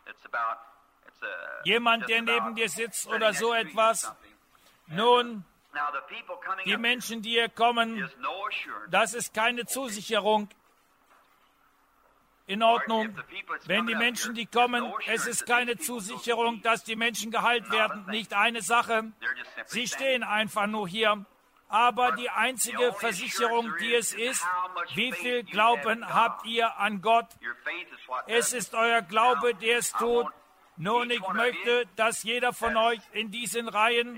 Jemand, der neben dir sitzt oder so etwas. Nun, die Menschen, die hier kommen, das ist keine Zusicherung. In Ordnung. Wenn die Menschen, die kommen, es ist keine Zusicherung, dass die Menschen geheilt werden. Nicht eine Sache. Sie stehen einfach nur hier. Aber die einzige Versicherung, die es ist, wie viel Glauben habt ihr an Gott? Es ist euer Glaube, der es tut. Nun, ich möchte, dass jeder von euch in diesen Reihen,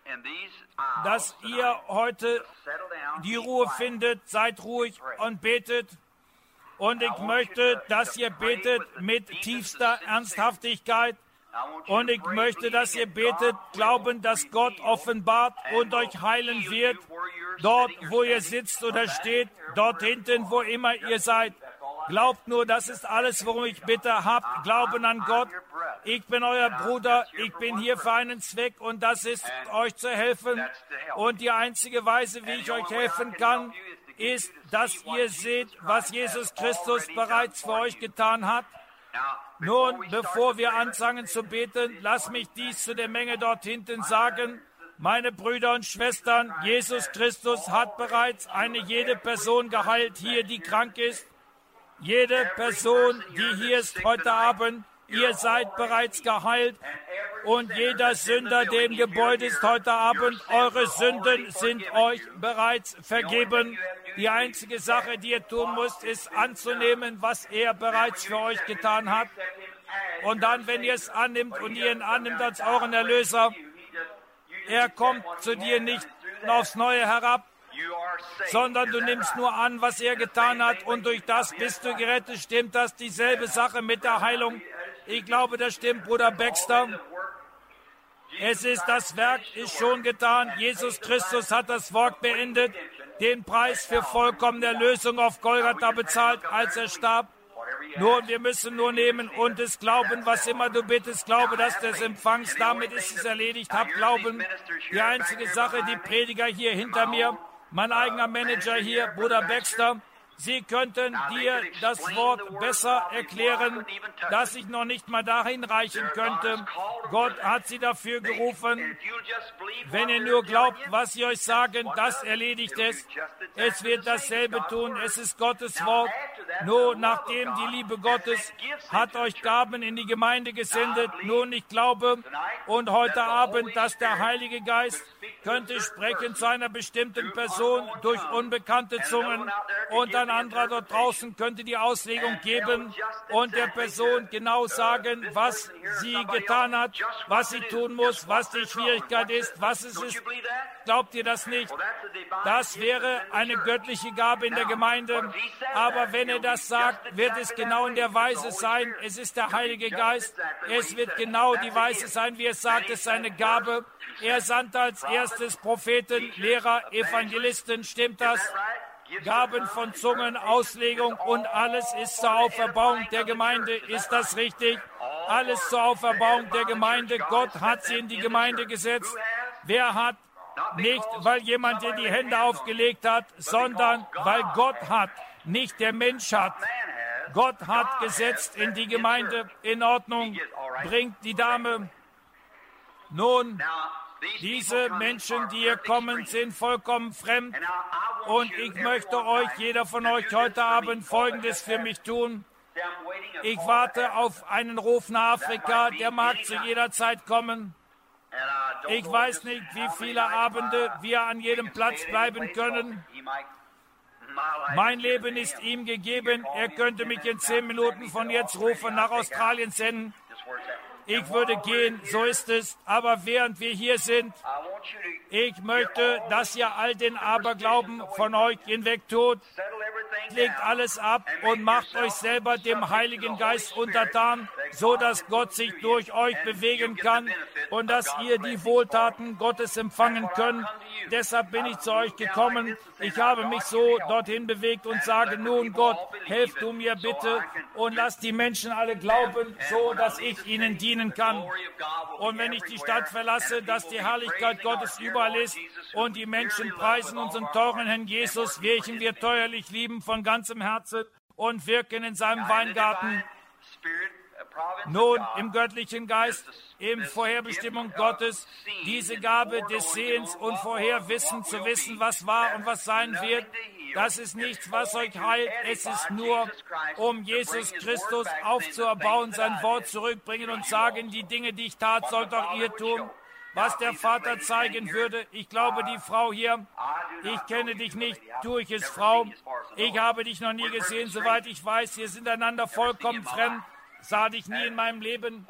dass ihr heute die Ruhe findet, seid ruhig und betet. Und ich möchte, dass ihr betet mit tiefster Ernsthaftigkeit. Und ich möchte, dass ihr betet, glauben, dass Gott offenbart und euch heilen wird. Dort, wo ihr sitzt oder steht, dort hinten, wo immer ihr seid. Glaubt nur, das ist alles, worum ich bitte. Habt Glauben an Gott. Ich bin euer Bruder. Ich bin hier für einen Zweck und das ist, euch zu helfen. Und die einzige Weise, wie ich euch helfen kann, ist, dass ihr seht, was Jesus Christus bereits für euch getan hat. Nun, bevor wir anfangen zu beten, lass mich dies zu der Menge dort hinten sagen. Meine Brüder und Schwestern, Jesus Christus hat bereits eine jede Person geheilt hier, die krank ist. Jede Person, die hier ist heute Abend, ihr seid bereits geheilt. Und jeder Sünder, der im Gebäude ist heute Abend, eure Sünden sind euch bereits vergeben. Die einzige Sache, die ihr tun müsst, ist anzunehmen, was er bereits für euch getan hat. Und dann, wenn ihr es annimmt und ihr ihn annimmt als euren Erlöser, er kommt zu dir nicht aufs Neue herab, sondern du nimmst nur an, was er getan hat und durch das bist du gerettet. Stimmt das? Dieselbe Sache mit der Heilung. Ich glaube, das stimmt, Bruder Baxter. Es ist, das Werk ist schon getan. Jesus Christus hat das Wort beendet, den Preis für vollkommene Erlösung auf Golgatha bezahlt, als er starb. Nur, wir müssen nur nehmen und es glauben, was immer du bittest, glaube, dass du es empfangst. Damit ist es erledigt. Hab Glauben. Die einzige Sache, die Prediger hier hinter mir, mein eigener Manager hier, Bruder Baxter, sie könnten dir das Wort besser erklären, dass ich noch nicht mal dahin reichen könnte. Gott hat sie dafür gerufen. Wenn ihr nur glaubt, was sie euch sagen, das erledigt es. Es wird dasselbe tun. Es ist Gottes Wort. Nun, nachdem die Liebe Gottes hat euch Gaben in die Gemeinde gesendet, nun, ich glaube, und heute Abend, dass der Heilige Geist könnte sprechen zu einer bestimmten Person durch unbekannte Zungen und ein anderer dort draußen könnte die Auslegung geben und der Person genau sagen, was sie getan hat, was sie tun muss, was die Schwierigkeit ist, was es ist. Glaubt ihr das nicht? Das wäre eine göttliche Gabe in der Gemeinde. Aber wenn er das sagt, wird es genau in der Weise sein. Es ist der Heilige Geist. Es wird genau die Weise sein, wie es sagt. Es ist eine Gabe. Er sandte als erstes Propheten, Lehrer, Evangelisten. Stimmt das? Gaben von Zungen, Auslegung und alles ist zur Auferbauung der Gemeinde. Ist das richtig? Alles zur Auferbauung der Gemeinde. Gott hat sie in die Gemeinde gesetzt. Wer hat? Nicht, weil jemand dir die Hände aufgelegt hat, sondern weil Gott hat, nicht der Mensch hat. Gott hat gesetzt in die Gemeinde. In Ordnung, bringt die Dame. Nun, diese Menschen, die hier kommen, sind vollkommen fremd. Und ich möchte euch, jeder von euch heute Abend Folgendes für mich tun. Ich warte auf einen Ruf nach Afrika, der mag zu jeder Zeit kommen. Ich weiß nicht, wie viele Abende wir an jedem Platz bleiben können. Mein Leben ist ihm gegeben. Er könnte mich in zehn Minuten von jetzt rufen, nach Australien senden. Ich würde gehen, so ist es. Aber während wir hier sind, ich möchte, dass ihr all den Aberglauben von euch hinweg tut. Legt alles ab und macht euch selber dem Heiligen Geist untertan, so dass Gott sich durch euch bewegen kann und dass ihr die Wohltaten Gottes empfangen könnt. Deshalb bin ich zu euch gekommen. Ich habe mich so dorthin bewegt und sage, nun Gott, helf du mir bitte und lass die Menschen alle glauben, so dass ich ihnen dienen kann. Und wenn ich die Stadt verlasse, dass die Herrlichkeit Gottes überall ist und die Menschen preisen unseren teuren Herrn Jesus, welchen wir teuerlich lieben von ganzem Herzen und wirken in seinem Weingarten. Nun, im göttlichen Geist, in Vorherbestimmung Gottes, diese Gabe des Sehens und Vorherwissen zu wissen, was war und was sein wird, das ist nichts, was euch heilt. Es ist nur, um Jesus Christus aufzuerbauen, sein Wort zurückbringen und sagen, die Dinge, die ich tat, sollt auch ihr tun. Was der Vater zeigen würde. Ich glaube, die Frau hier, ich kenne dich nicht, tue ich es, Frau. Ich habe dich noch nie gesehen, soweit ich weiß. Wir sind einander vollkommen fremd. Sah dich nie in meinem Leben.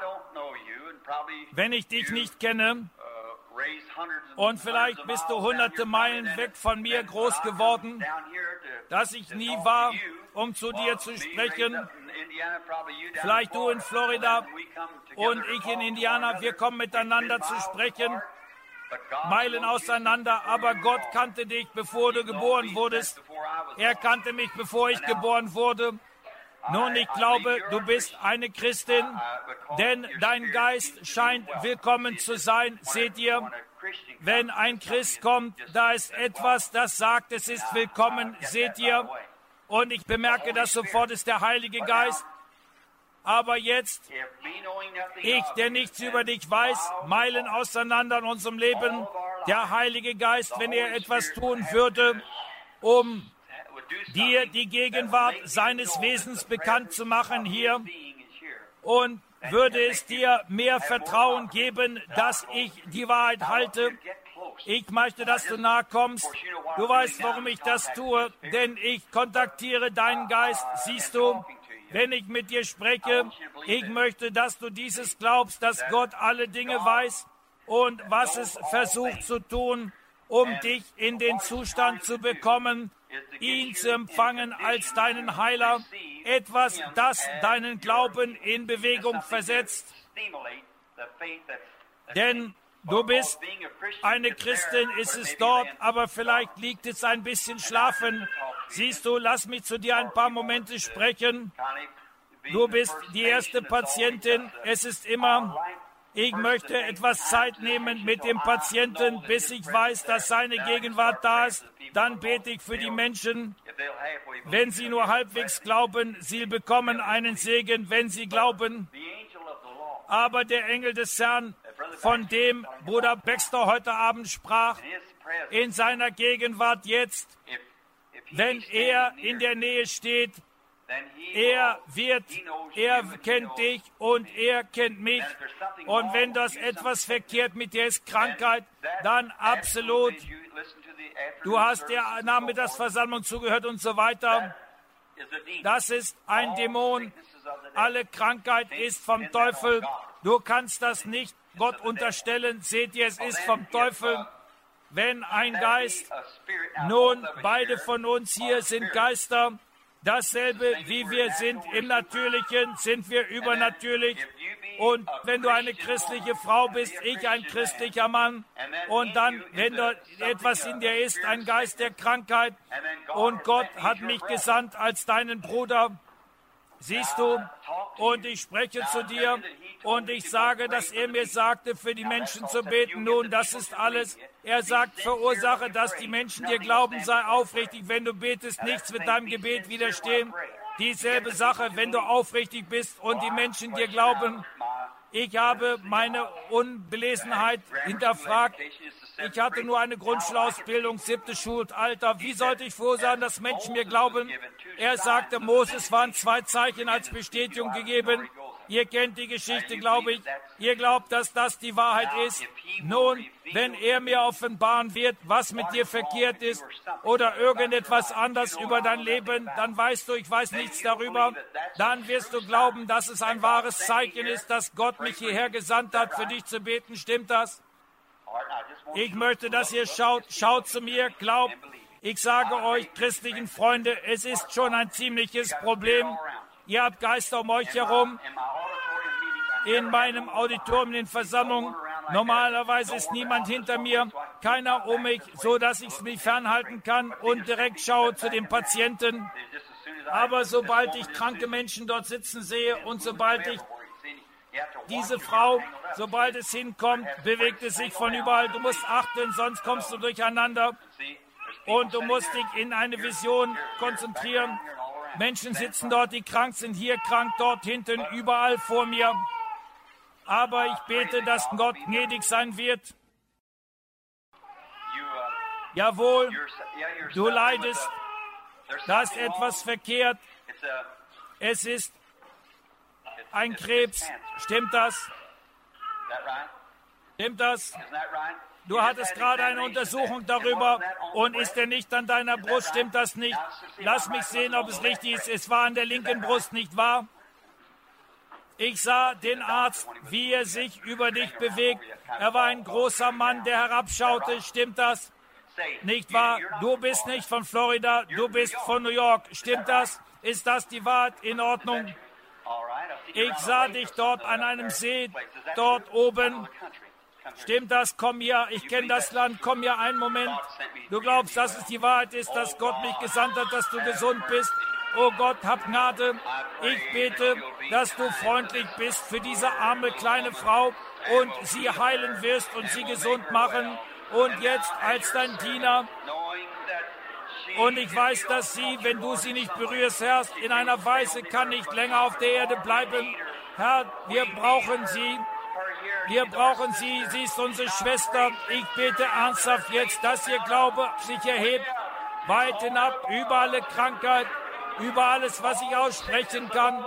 Wenn ich dich nicht kenne, und vielleicht bist du hunderte Meilen weg von mir groß geworden, dass ich nie war, um zu dir zu sprechen. Vielleicht du in Florida und ich in Indiana, wir kommen miteinander zu sprechen, Meilen auseinander, aber Gott kannte dich, bevor du geboren wurdest. Er kannte mich, bevor ich geboren wurde. Nun, ich glaube, du bist eine Christin, denn dein Geist scheint willkommen zu sein. Seht ihr, wenn ein Christ kommt, da ist etwas, das sagt, es ist willkommen. Seht ihr? Und ich bemerke das sofort, ist der Heilige Geist. Aber jetzt, ich, der nichts über dich weiß, Meilen auseinander in unserem Leben, der Heilige Geist, wenn er etwas tun würde, um dir die Gegenwart seines Wesens bekannt zu machen hier und würde es dir mehr Vertrauen geben, dass ich die Wahrheit halte. Ich möchte, dass du nahe kommst. Du weißt, warum ich das tue, denn ich kontaktiere deinen Geist. Siehst du, wenn ich mit dir spreche, ich möchte, dass du dieses glaubst, dass Gott alle Dinge weiß und was es versucht zu tun, um dich in den Zustand zu bekommen, ihn zu empfangen als deinen Heiler, etwas, das deinen Glauben in Bewegung versetzt. Denn du bist eine Christin, ist es dort, aber vielleicht liegt es ein bisschen schlafen. Siehst du, lass mich zu dir ein paar Momente sprechen. Du bist die erste Patientin. Es ist immer, ich möchte etwas Zeit nehmen mit dem Patienten, bis ich weiß, dass seine Gegenwart da ist. Dann bete ich für die Menschen. Wenn sie nur halbwegs glauben, sie bekommen einen Segen, wenn sie glauben. Aber der Engel des Herrn, von dem Bruder Baxter heute Abend sprach, in seiner Gegenwart jetzt, wenn er in der Nähe steht, Er wird, er kennt dich und er kennt mich. Und wenn das etwas verkehrt mit dir ist, Krankheit, dann absolut, du hast der Nachmittagsversammlung zugehört und so weiter. Das ist ein Dämon. Alle Krankheit ist vom Teufel. Du kannst das nicht Gott unterstellen. Seht ihr, es ist vom Teufel. Wenn ein Geist, nun, beide von uns hier sind Geister. Dasselbe, wie wir sind im Natürlichen, sind wir übernatürlich. Und wenn du eine christliche Frau bist, ich ein christlicher Mann, und dann, wenn da etwas in dir ist, ein Geist der Krankheit, und Gott hat mich gesandt als deinen Bruder, siehst du, und ich spreche zu dir, und ich sage, dass er mir sagte, für die Menschen zu beten. Nun, das ist alles. Er sagt, verursache, dass die Menschen dir glauben, sei aufrichtig. Wenn du betest, nichts wird deinem Gebet widerstehen. Dieselbe Sache, wenn du aufrichtig bist und die Menschen dir glauben. Ich habe meine Unbelesenheit hinterfragt. Ich hatte nur eine Grundschulausbildung, siebtes Schulalter. Wie sollte ich froh sein, dass Menschen mir glauben? Er sagte, Moses waren zwei Zeichen als Bestätigung gegeben. Ihr kennt die Geschichte, glaube ich. Ihr glaubt, dass das die Wahrheit ist. Nun, wenn er mir offenbaren wird, was mit dir verkehrt ist oder irgendetwas anders über dein Leben, dann weißt du, ich weiß nichts darüber. Dann wirst du glauben, dass es ein wahres Zeichen ist, dass Gott mich hierher gesandt hat, für dich zu beten. Stimmt das? Ich möchte, dass ihr schaut, schaut zu mir, glaubt. Ich sage euch, christlichen Freunde, es ist schon ein ziemliches Problem. Ihr habt Geister um euch herum. In meinem Auditorium, in den Versammlungen, normalerweise ist niemand hinter mir, keiner um mich, so dass ich mich fernhalten kann und direkt schaue zu den Patienten. Aber sobald ich kranke Menschen dort sitzen sehe und sobald ich diese Frau, sobald es hinkommt, bewegt es sich von überall. Du musst achten, sonst kommst du durcheinander. Und du musst dich in eine Vision konzentrieren. Menschen sitzen dort, die krank sind, hier krank, dort hinten, überall vor mir. Aber ich bete, dass Gott gnädig sein wird. Jawohl, du leidest, da ist etwas verkehrt. Es ist ein Krebs. Stimmt das? Stimmt das? Du hattest gerade eine Untersuchung darüber und ist er nicht an deiner Brust? Stimmt das nicht? Lass mich sehen, ob es richtig ist. Es war an der linken Brust, nicht wahr? Ich sah den Arzt, wie er sich über dich bewegt. Er war ein großer Mann, der herabschaute. Stimmt das? Nicht wahr? Du bist nicht von Florida, du bist von New York. Stimmt das? Ist das die Wahrheit? In Ordnung. Ich sah dich dort an einem See, dort oben. Stimmt das? Komm hier, ich kenne das Land. Komm hier einen Moment. Du glaubst, dass es die Wahrheit ist, dass Gott mich gesandt hat, dass du gesund bist? Oh Gott, hab Gnade. Ich bete, dass du freundlich bist für diese arme kleine Frau und sie heilen wirst und sie gesund machen. Und jetzt als dein Diener. Und ich weiß, dass sie, wenn du sie nicht berührst, Herr, in einer Weise kann nicht länger auf der Erde bleiben. Herr, wir brauchen sie. Wir brauchen sie. Sie ist unsere Schwester. Ich bete ernsthaft jetzt, dass ihr Glaube sich erhebt. Weit hinab über alle Krankheit, über alles, was ich aussprechen kann.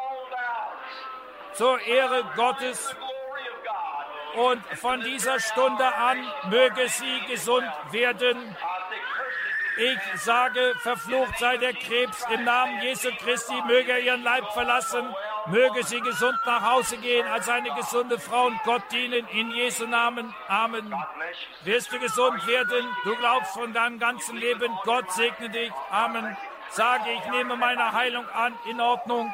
Zur Ehre Gottes. Und von dieser Stunde an möge sie gesund werden. Ich sage, verflucht sei der Krebs im Namen Jesu Christi, möge er ihren Leib verlassen, möge sie gesund nach Hause gehen als eine gesunde Frau und Gott dienen, in Jesu Namen. Amen. Wirst du gesund werden, du glaubst von deinem ganzen Leben, Gott segne dich. Amen. Sage, ich nehme meine Heilung an, in Ordnung.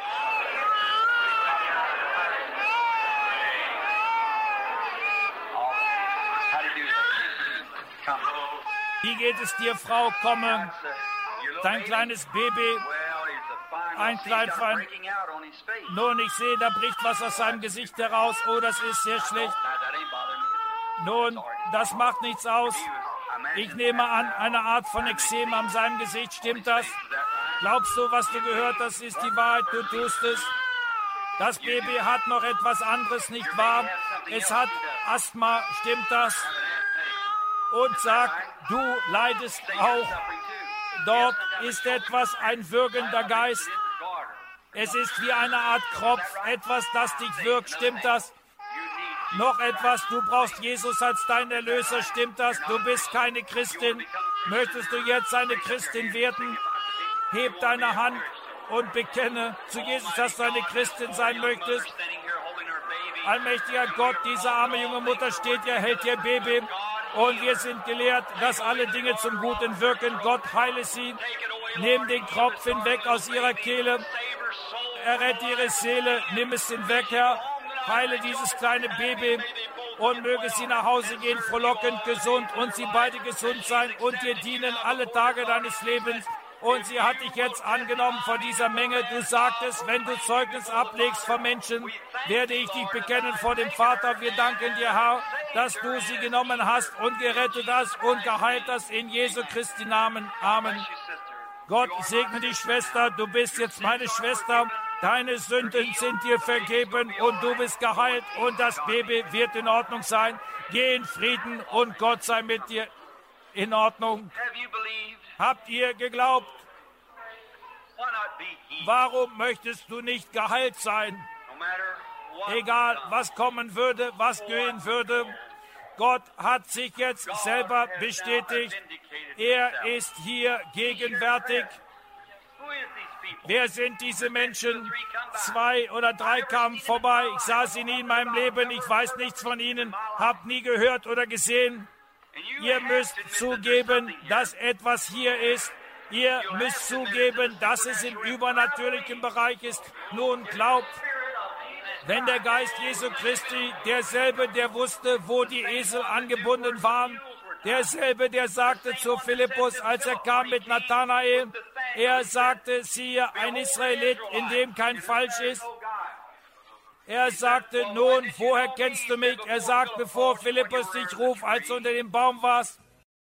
Wie geht es dir, Frau? Komme. Dein kleines Baby. Ein Kleid fein. Nun, ich sehe, da bricht was aus seinem Gesicht heraus. Oh, das ist sehr schlecht. Nun, das macht nichts aus. Ich nehme an, eine Art von Ekzem an seinem Gesicht. Stimmt das? Glaubst du, was du gehört hast, ist die Wahrheit? Du tust es. Das Baby hat noch etwas anderes, nicht wahr? Es hat Asthma. Stimmt das? Und sag, du leidest auch. Dort ist etwas, ein würgender Geist. Es ist wie eine Art Kropf, etwas, das dich wirkt. Stimmt das? Noch etwas, du brauchst Jesus als deinen Erlöser. Stimmt das? Du bist keine Christin. Möchtest du jetzt eine Christin werden? Heb deine Hand und bekenne zu Jesus, dass du eine Christin sein möchtest. Allmächtiger Gott, diese arme junge Mutter steht hier, hält ihr Baby. Und wir sind gelehrt, dass alle Dinge zum Guten wirken. Gott heile sie. Nimm den Kropf hinweg aus ihrer Kehle. Errette ihre Seele. Nimm es hinweg, Herr. Heile dieses kleine Baby. Und möge sie nach Hause gehen, frohlockend, gesund. Und sie beide gesund sein und dir dienen alle Tage deines Lebens. Und sie hat dich jetzt angenommen vor dieser Menge. Du sagtest, wenn du Zeugnis ablegst vor Menschen, werde ich dich bekennen vor dem Vater. Wir danken dir, Herr, dass du sie genommen hast und gerettet hast und geheilt hast in Jesu Christi Namen. Amen. Gott segne dich, Schwester. Du bist jetzt meine Schwester. Deine Sünden sind dir vergeben und du bist geheilt und das Baby wird in Ordnung sein. Geh in Frieden und Gott sei mit dir. In Ordnung. Habt ihr geglaubt? Warum möchtest du nicht geheilt sein? Egal, was kommen würde, was gehen würde, Gott hat sich jetzt selber bestätigt. Er ist hier gegenwärtig. Wer sind diese Menschen? Zwei oder drei kamen vorbei. Ich sah sie nie in meinem Leben. Ich weiß nichts von ihnen, habe nie gehört oder gesehen. Ihr müsst zugeben, dass etwas hier ist. Ihr müsst zugeben, dass es im übernatürlichen Bereich ist. Nun glaubt, wenn der Geist Jesu Christi, derselbe, der wusste, wo die Esel angebunden waren, derselbe, der sagte zu Philippus, als er kam mit Nathanael, er sagte, siehe, ein Israelit, in dem kein Falsch ist. Er sagte, nun, woher kennst du mich? Er sagt, bevor Philippus dich ruft, als du unter dem Baum warst.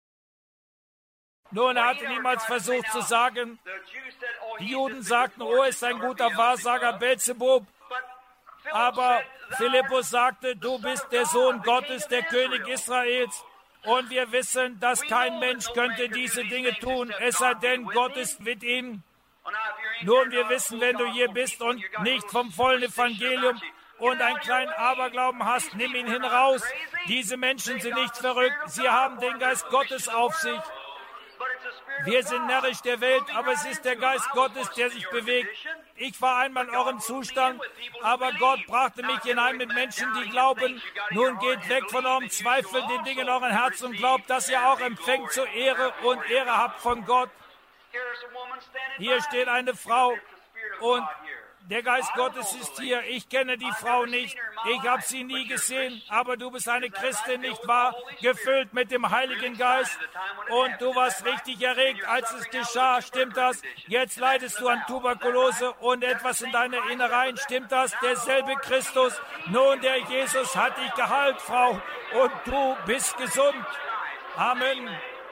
Nun, er hatte niemals versucht zu sagen, die Juden sagten, oh, er ist ein guter Wahrsager, Beelzebub. Aber Philippus sagte, du bist der Sohn Gottes, der König Israels. Und wir wissen, dass kein Mensch könnte diese Dinge tun, es sei denn, Gott ist mit ihm. Nun, wir wissen, wenn du hier bist und nicht vom vollen Evangelium und einen kleinen Aberglauben hast, nimm ihn hinaus. Diese Menschen sind nicht verrückt, sie haben den Geist Gottes auf sich. Wir sind närrisch der Welt, aber es ist der Geist Gottes, der sich bewegt. Ich war einmal in eurem Zustand, aber Gott brachte mich hinein mit Menschen, die glauben. Nun geht weg von eurem Zweifel, den Dingen in eurem Herzen und glaubt, dass ihr auch empfängt zur Ehre und Ehre habt von Gott. Hier steht eine Frau und der Geist Gottes ist hier. Ich kenne die Frau nicht. Ich habe sie nie gesehen. Aber du bist eine Christin, nicht wahr? Gefüllt mit dem Heiligen Geist. Und du warst richtig erregt, als es geschah. Stimmt das? Jetzt leidest du an Tuberkulose und etwas in deine Innereien. Stimmt das? Derselbe Christus. Nun, der Jesus hat dich geheilt, Frau. Und du bist gesund. Amen.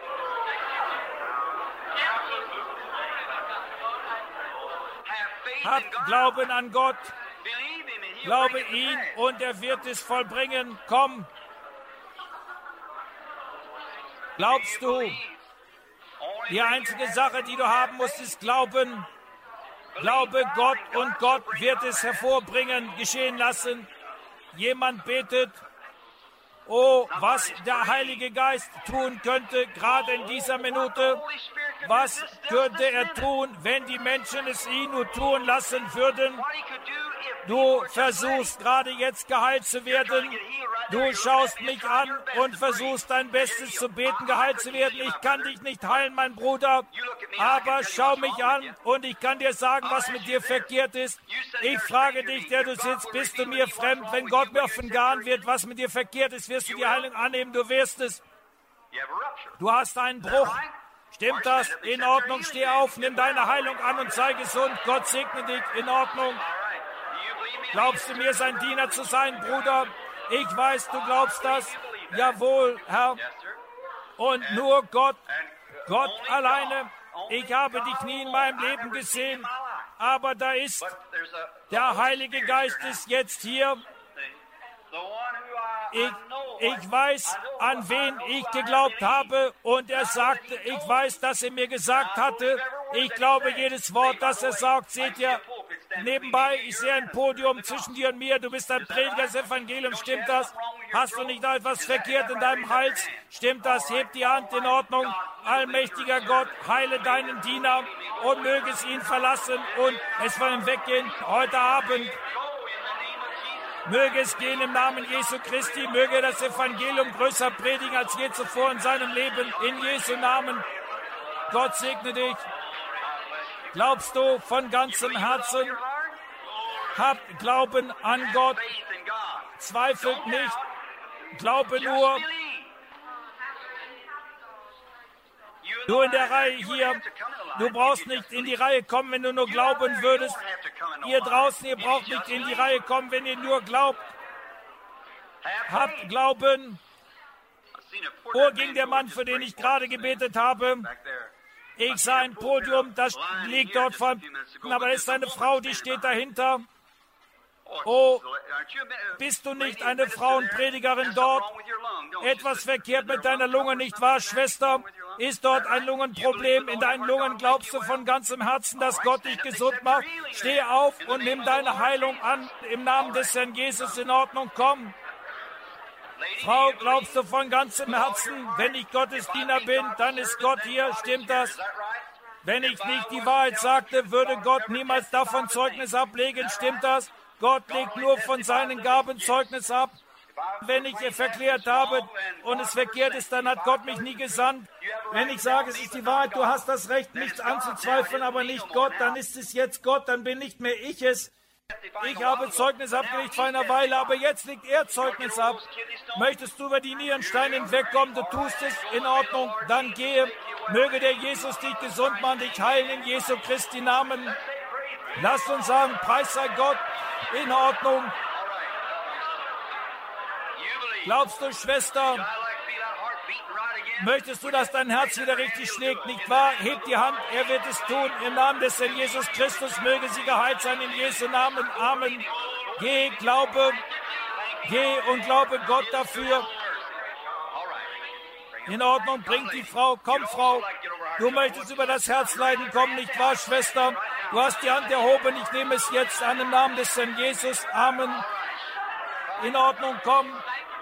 Habt Glauben an Gott, glaube ihn und er wird es vollbringen. Komm. Glaubst du? Die einzige Sache, die du haben musst, ist Glauben. Glaube Gott und Gott wird es hervorbringen, geschehen lassen. Jemand betet, oh, was der Heilige Geist tun könnte, gerade in dieser Minute. Was könnte er tun, wenn die Menschen es ihn nur tun lassen würden? Du versuchst gerade jetzt geheilt zu werden. Du schaust mich an und versuchst dein Bestes zu beten, geheilt zu werden. Ich kann dich nicht heilen, mein Bruder, aber schau mich an und ich kann dir sagen, was mit dir verkehrt ist. Ich frage dich, der du sitzt, bist du mir fremd? Wenn Gott mir offenbaren wird, was mit dir verkehrt ist, wirst du die Heilung annehmen, du wirst es. Du hast einen Bruch. Stimmt das? In Ordnung, steh auf, nimm deine Heilung an und sei gesund. Gott segne dich. In Ordnung. Glaubst du mir, sein Diener zu sein, Bruder? Ich weiß, du glaubst das. Jawohl, Herr. Und nur Gott, Gott alleine. Ich habe dich nie in meinem Leben gesehen, aber da ist, der Heilige Geist ist jetzt hier. ich, ich weiß, an wen ich geglaubt habe. Und er sagte, ich weiß, dass er mir gesagt hatte. Ich glaube jedes Wort, das er sagt. Seht ihr, nebenbei, ich sehe ein Podium zwischen dir und mir. Du bist ein Prediger des Evangeliums. Stimmt das? Hast du nicht etwas verkehrt in deinem Hals? Stimmt das? Heb die Hand, in Ordnung. Allmächtiger Gott, heile deinen Diener und möge es ihn verlassen und es von ihm weggehen heute Abend. Möge es gehen im Namen Jesu Christi, möge das Evangelium größer predigen als je zuvor in seinem Leben, in Jesu Namen. Gott segne dich. Glaubst du von ganzem Herzen? Hab Glauben an Gott. Zweifelt nicht. Glaube nur. Du in der Reihe hier, du brauchst nicht in die Reihe kommen, wenn du nur glauben würdest. Ihr draußen, ihr braucht nicht in die Reihe kommen, wenn ihr nur glaubt. Habt Glauben. Wo ging der Mann, für den ich gerade gebetet habe? Ich sah ein Podium, das liegt dort vorne, aber es ist eine Frau, die steht dahinter. Oh, bist du nicht eine Frauenpredigerin dort? Etwas verkehrt mit deiner Lunge, nicht wahr, Schwester? Ist dort ein Lungenproblem in deinen Lungen? Glaubst du von ganzem Herzen, dass Gott dich gesund macht? Steh auf und nimm deine Heilung an. Im Namen des Herrn Jesus, in Ordnung, komm. Frau, glaubst du von ganzem Herzen, wenn ich Gottes Diener bin, dann ist Gott hier? Stimmt das? Wenn ich nicht die Wahrheit sagte, würde Gott niemals davon Zeugnis ablegen. Stimmt das? Gott legt nur von seinen Gaben Zeugnis ab. Wenn ich ihr verklärt habe und es verkehrt ist, dann hat Gott mich nie gesandt. Wenn ich sage, es ist die Wahrheit, du hast das Recht, nichts anzuzweifeln, aber nicht Gott, dann ist es jetzt Gott, dann bin nicht mehr ich es. Ich habe Zeugnis abgelegt vor einer Weile, aber jetzt legt er Zeugnis ab. Möchtest du über die Nierensteine hinwegkommen, du tust es, in Ordnung, dann gehe. Möge der Jesus dich gesund machen, dich heilen in Jesu Christi Namen. Lasst uns sagen, Preis sei Gott, in Ordnung. Glaubst du, Schwester? Möchtest du, dass dein Herz wieder richtig schlägt, nicht wahr? Heb die Hand, er wird es tun. Im Namen des Herrn Jesus Christus möge sie geheilt sein, in Jesu Namen. Amen. Geh, glaube, geh und glaube Gott dafür. In Ordnung, bringt die Frau. Komm, Frau. Du möchtest über das Herzleiden kommen, nicht wahr, Schwester? Du hast die Hand erhoben, ich nehme es jetzt an, im Namen des Herrn Jesus. Amen. In Ordnung, komm.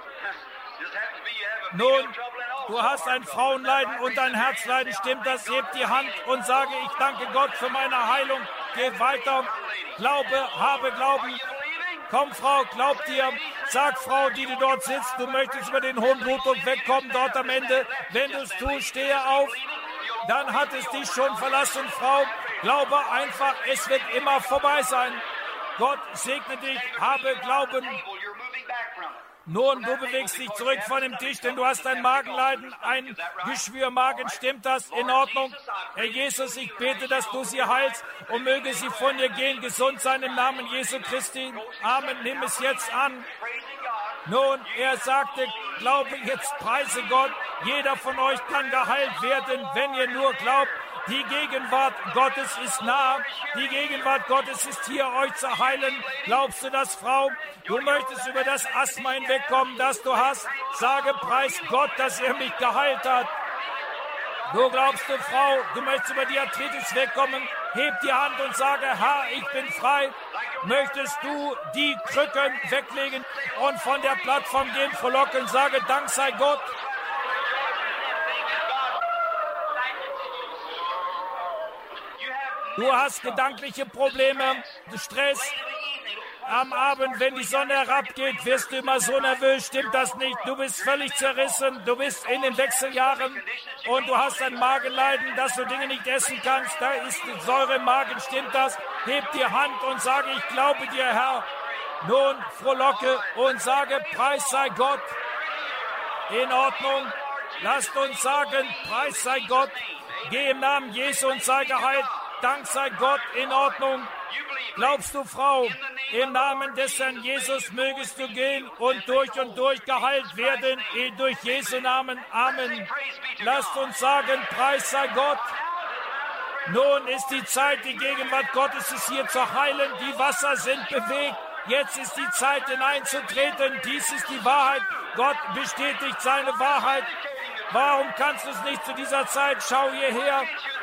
Nun, du hast ein Frauenleiden und ein Herzleiden, stimmt das? Heb die Hand und sage, ich danke Gott für meine Heilung. Geh weiter. Glaube, habe Glauben. Komm, Frau, glaub dir. Sag, Frau, die du dort sitzt, du möchtest über den hohen Blutdruck wegkommen, dort am Ende. Wenn du es tust, stehe auf. Dann hat es dich schon verlassen, Frau. Glaube einfach, es wird immer vorbei sein. Gott segne dich, habe Glauben. Nun, du bewegst dich zurück von dem Tisch, denn du hast ein Magenleiden, ein Geschwürmagen. Stimmt das? In Ordnung? Herr Jesus, ich bete, dass du sie heilst und möge sie von dir gehen, gesund sein im Namen Jesu Christi. Amen. Nimm es jetzt an. Nun, er sagte, glaube jetzt, preise Gott. Jeder von euch kann geheilt werden, wenn ihr nur glaubt. Die Gegenwart Gottes ist nah. Die Gegenwart Gottes ist hier, euch zu heilen. Glaubst du das, Frau? Du möchtest über das Asthma hinwegkommen, das du hast. Sage, preis Gott, dass er mich geheilt hat. Du glaubst du, Frau, du möchtest über die Arthritis wegkommen. Heb die Hand und sage, Herr, ich bin frei. Möchtest du die Krücken weglegen und von der Plattform gehen, frohlocken? Sage, Dank sei Gott. Du hast gedankliche Probleme, Stress. Am Abend, wenn die Sonne herabgeht, wirst du immer so nervös. Stimmt das nicht? Du bist völlig zerrissen. Du bist in den Wechseljahren und du hast ein Magenleiden, dass du Dinge nicht essen kannst. Da ist Säure im Magen. Stimmt das? Heb die Hand und sage, ich glaube dir, Herr. Nun frohlocke und sage, Preis sei Gott. In Ordnung. Lasst uns sagen, Preis sei Gott. Geh im Namen Jesu und sei geheilt. Dank sei Gott, in Ordnung. Glaubst du, Frau, im Namen des Herrn Jesus mögest du gehen und durch und durch geheilt werden, durch Jesu Namen. Amen. Lasst uns sagen, Preis sei Gott. Nun ist die Zeit, die Gegenwart Gottes ist hier zu heilen. Die Wasser sind bewegt. Jetzt ist die Zeit hineinzutreten. Dies ist die Wahrheit. Gott bestätigt seine Wahrheit. Warum kannst du es nicht zu dieser Zeit? Schau hierher.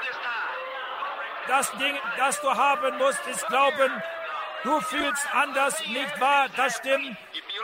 Das Ding, das du haben musst, ist Glauben. Du fühlst anders, nicht wahr? Das stimmt.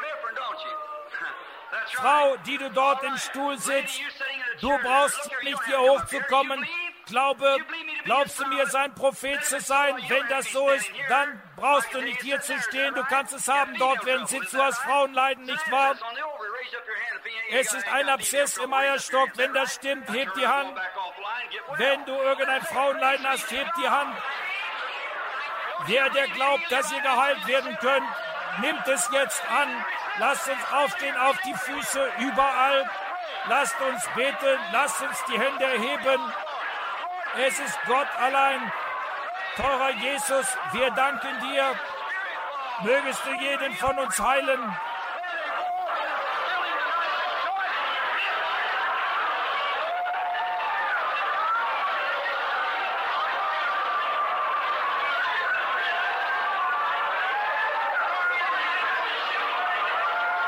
Frau, die du dort im Stuhl sitzt, du brauchst nicht hier hochzukommen. Glaube, glaubst du mir, sein Prophet zu sein? Wenn das so ist, dann brauchst du nicht hier zu stehen. Du kannst es haben dort, wenn sitzt. Du hast Frauenleiden, nicht wahr? Es ist ein Abszess im Eierstock. Wenn das stimmt, heb die Hand. Wenn du irgendein Frauenleiden hast, heb die Hand. Wer, der glaubt, dass ihr geheilt werden könnt, nimmt es jetzt an. Lasst uns aufstehen auf die Füße überall. Lasst uns beten. Lasst uns die Hände erheben. Es ist Gott allein. Teurer Jesus, wir danken dir. Mögest du jeden von uns heilen.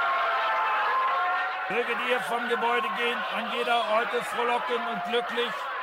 Möge dir vom Gebäude gehen, an jeder Orte frohlocken und glücklich.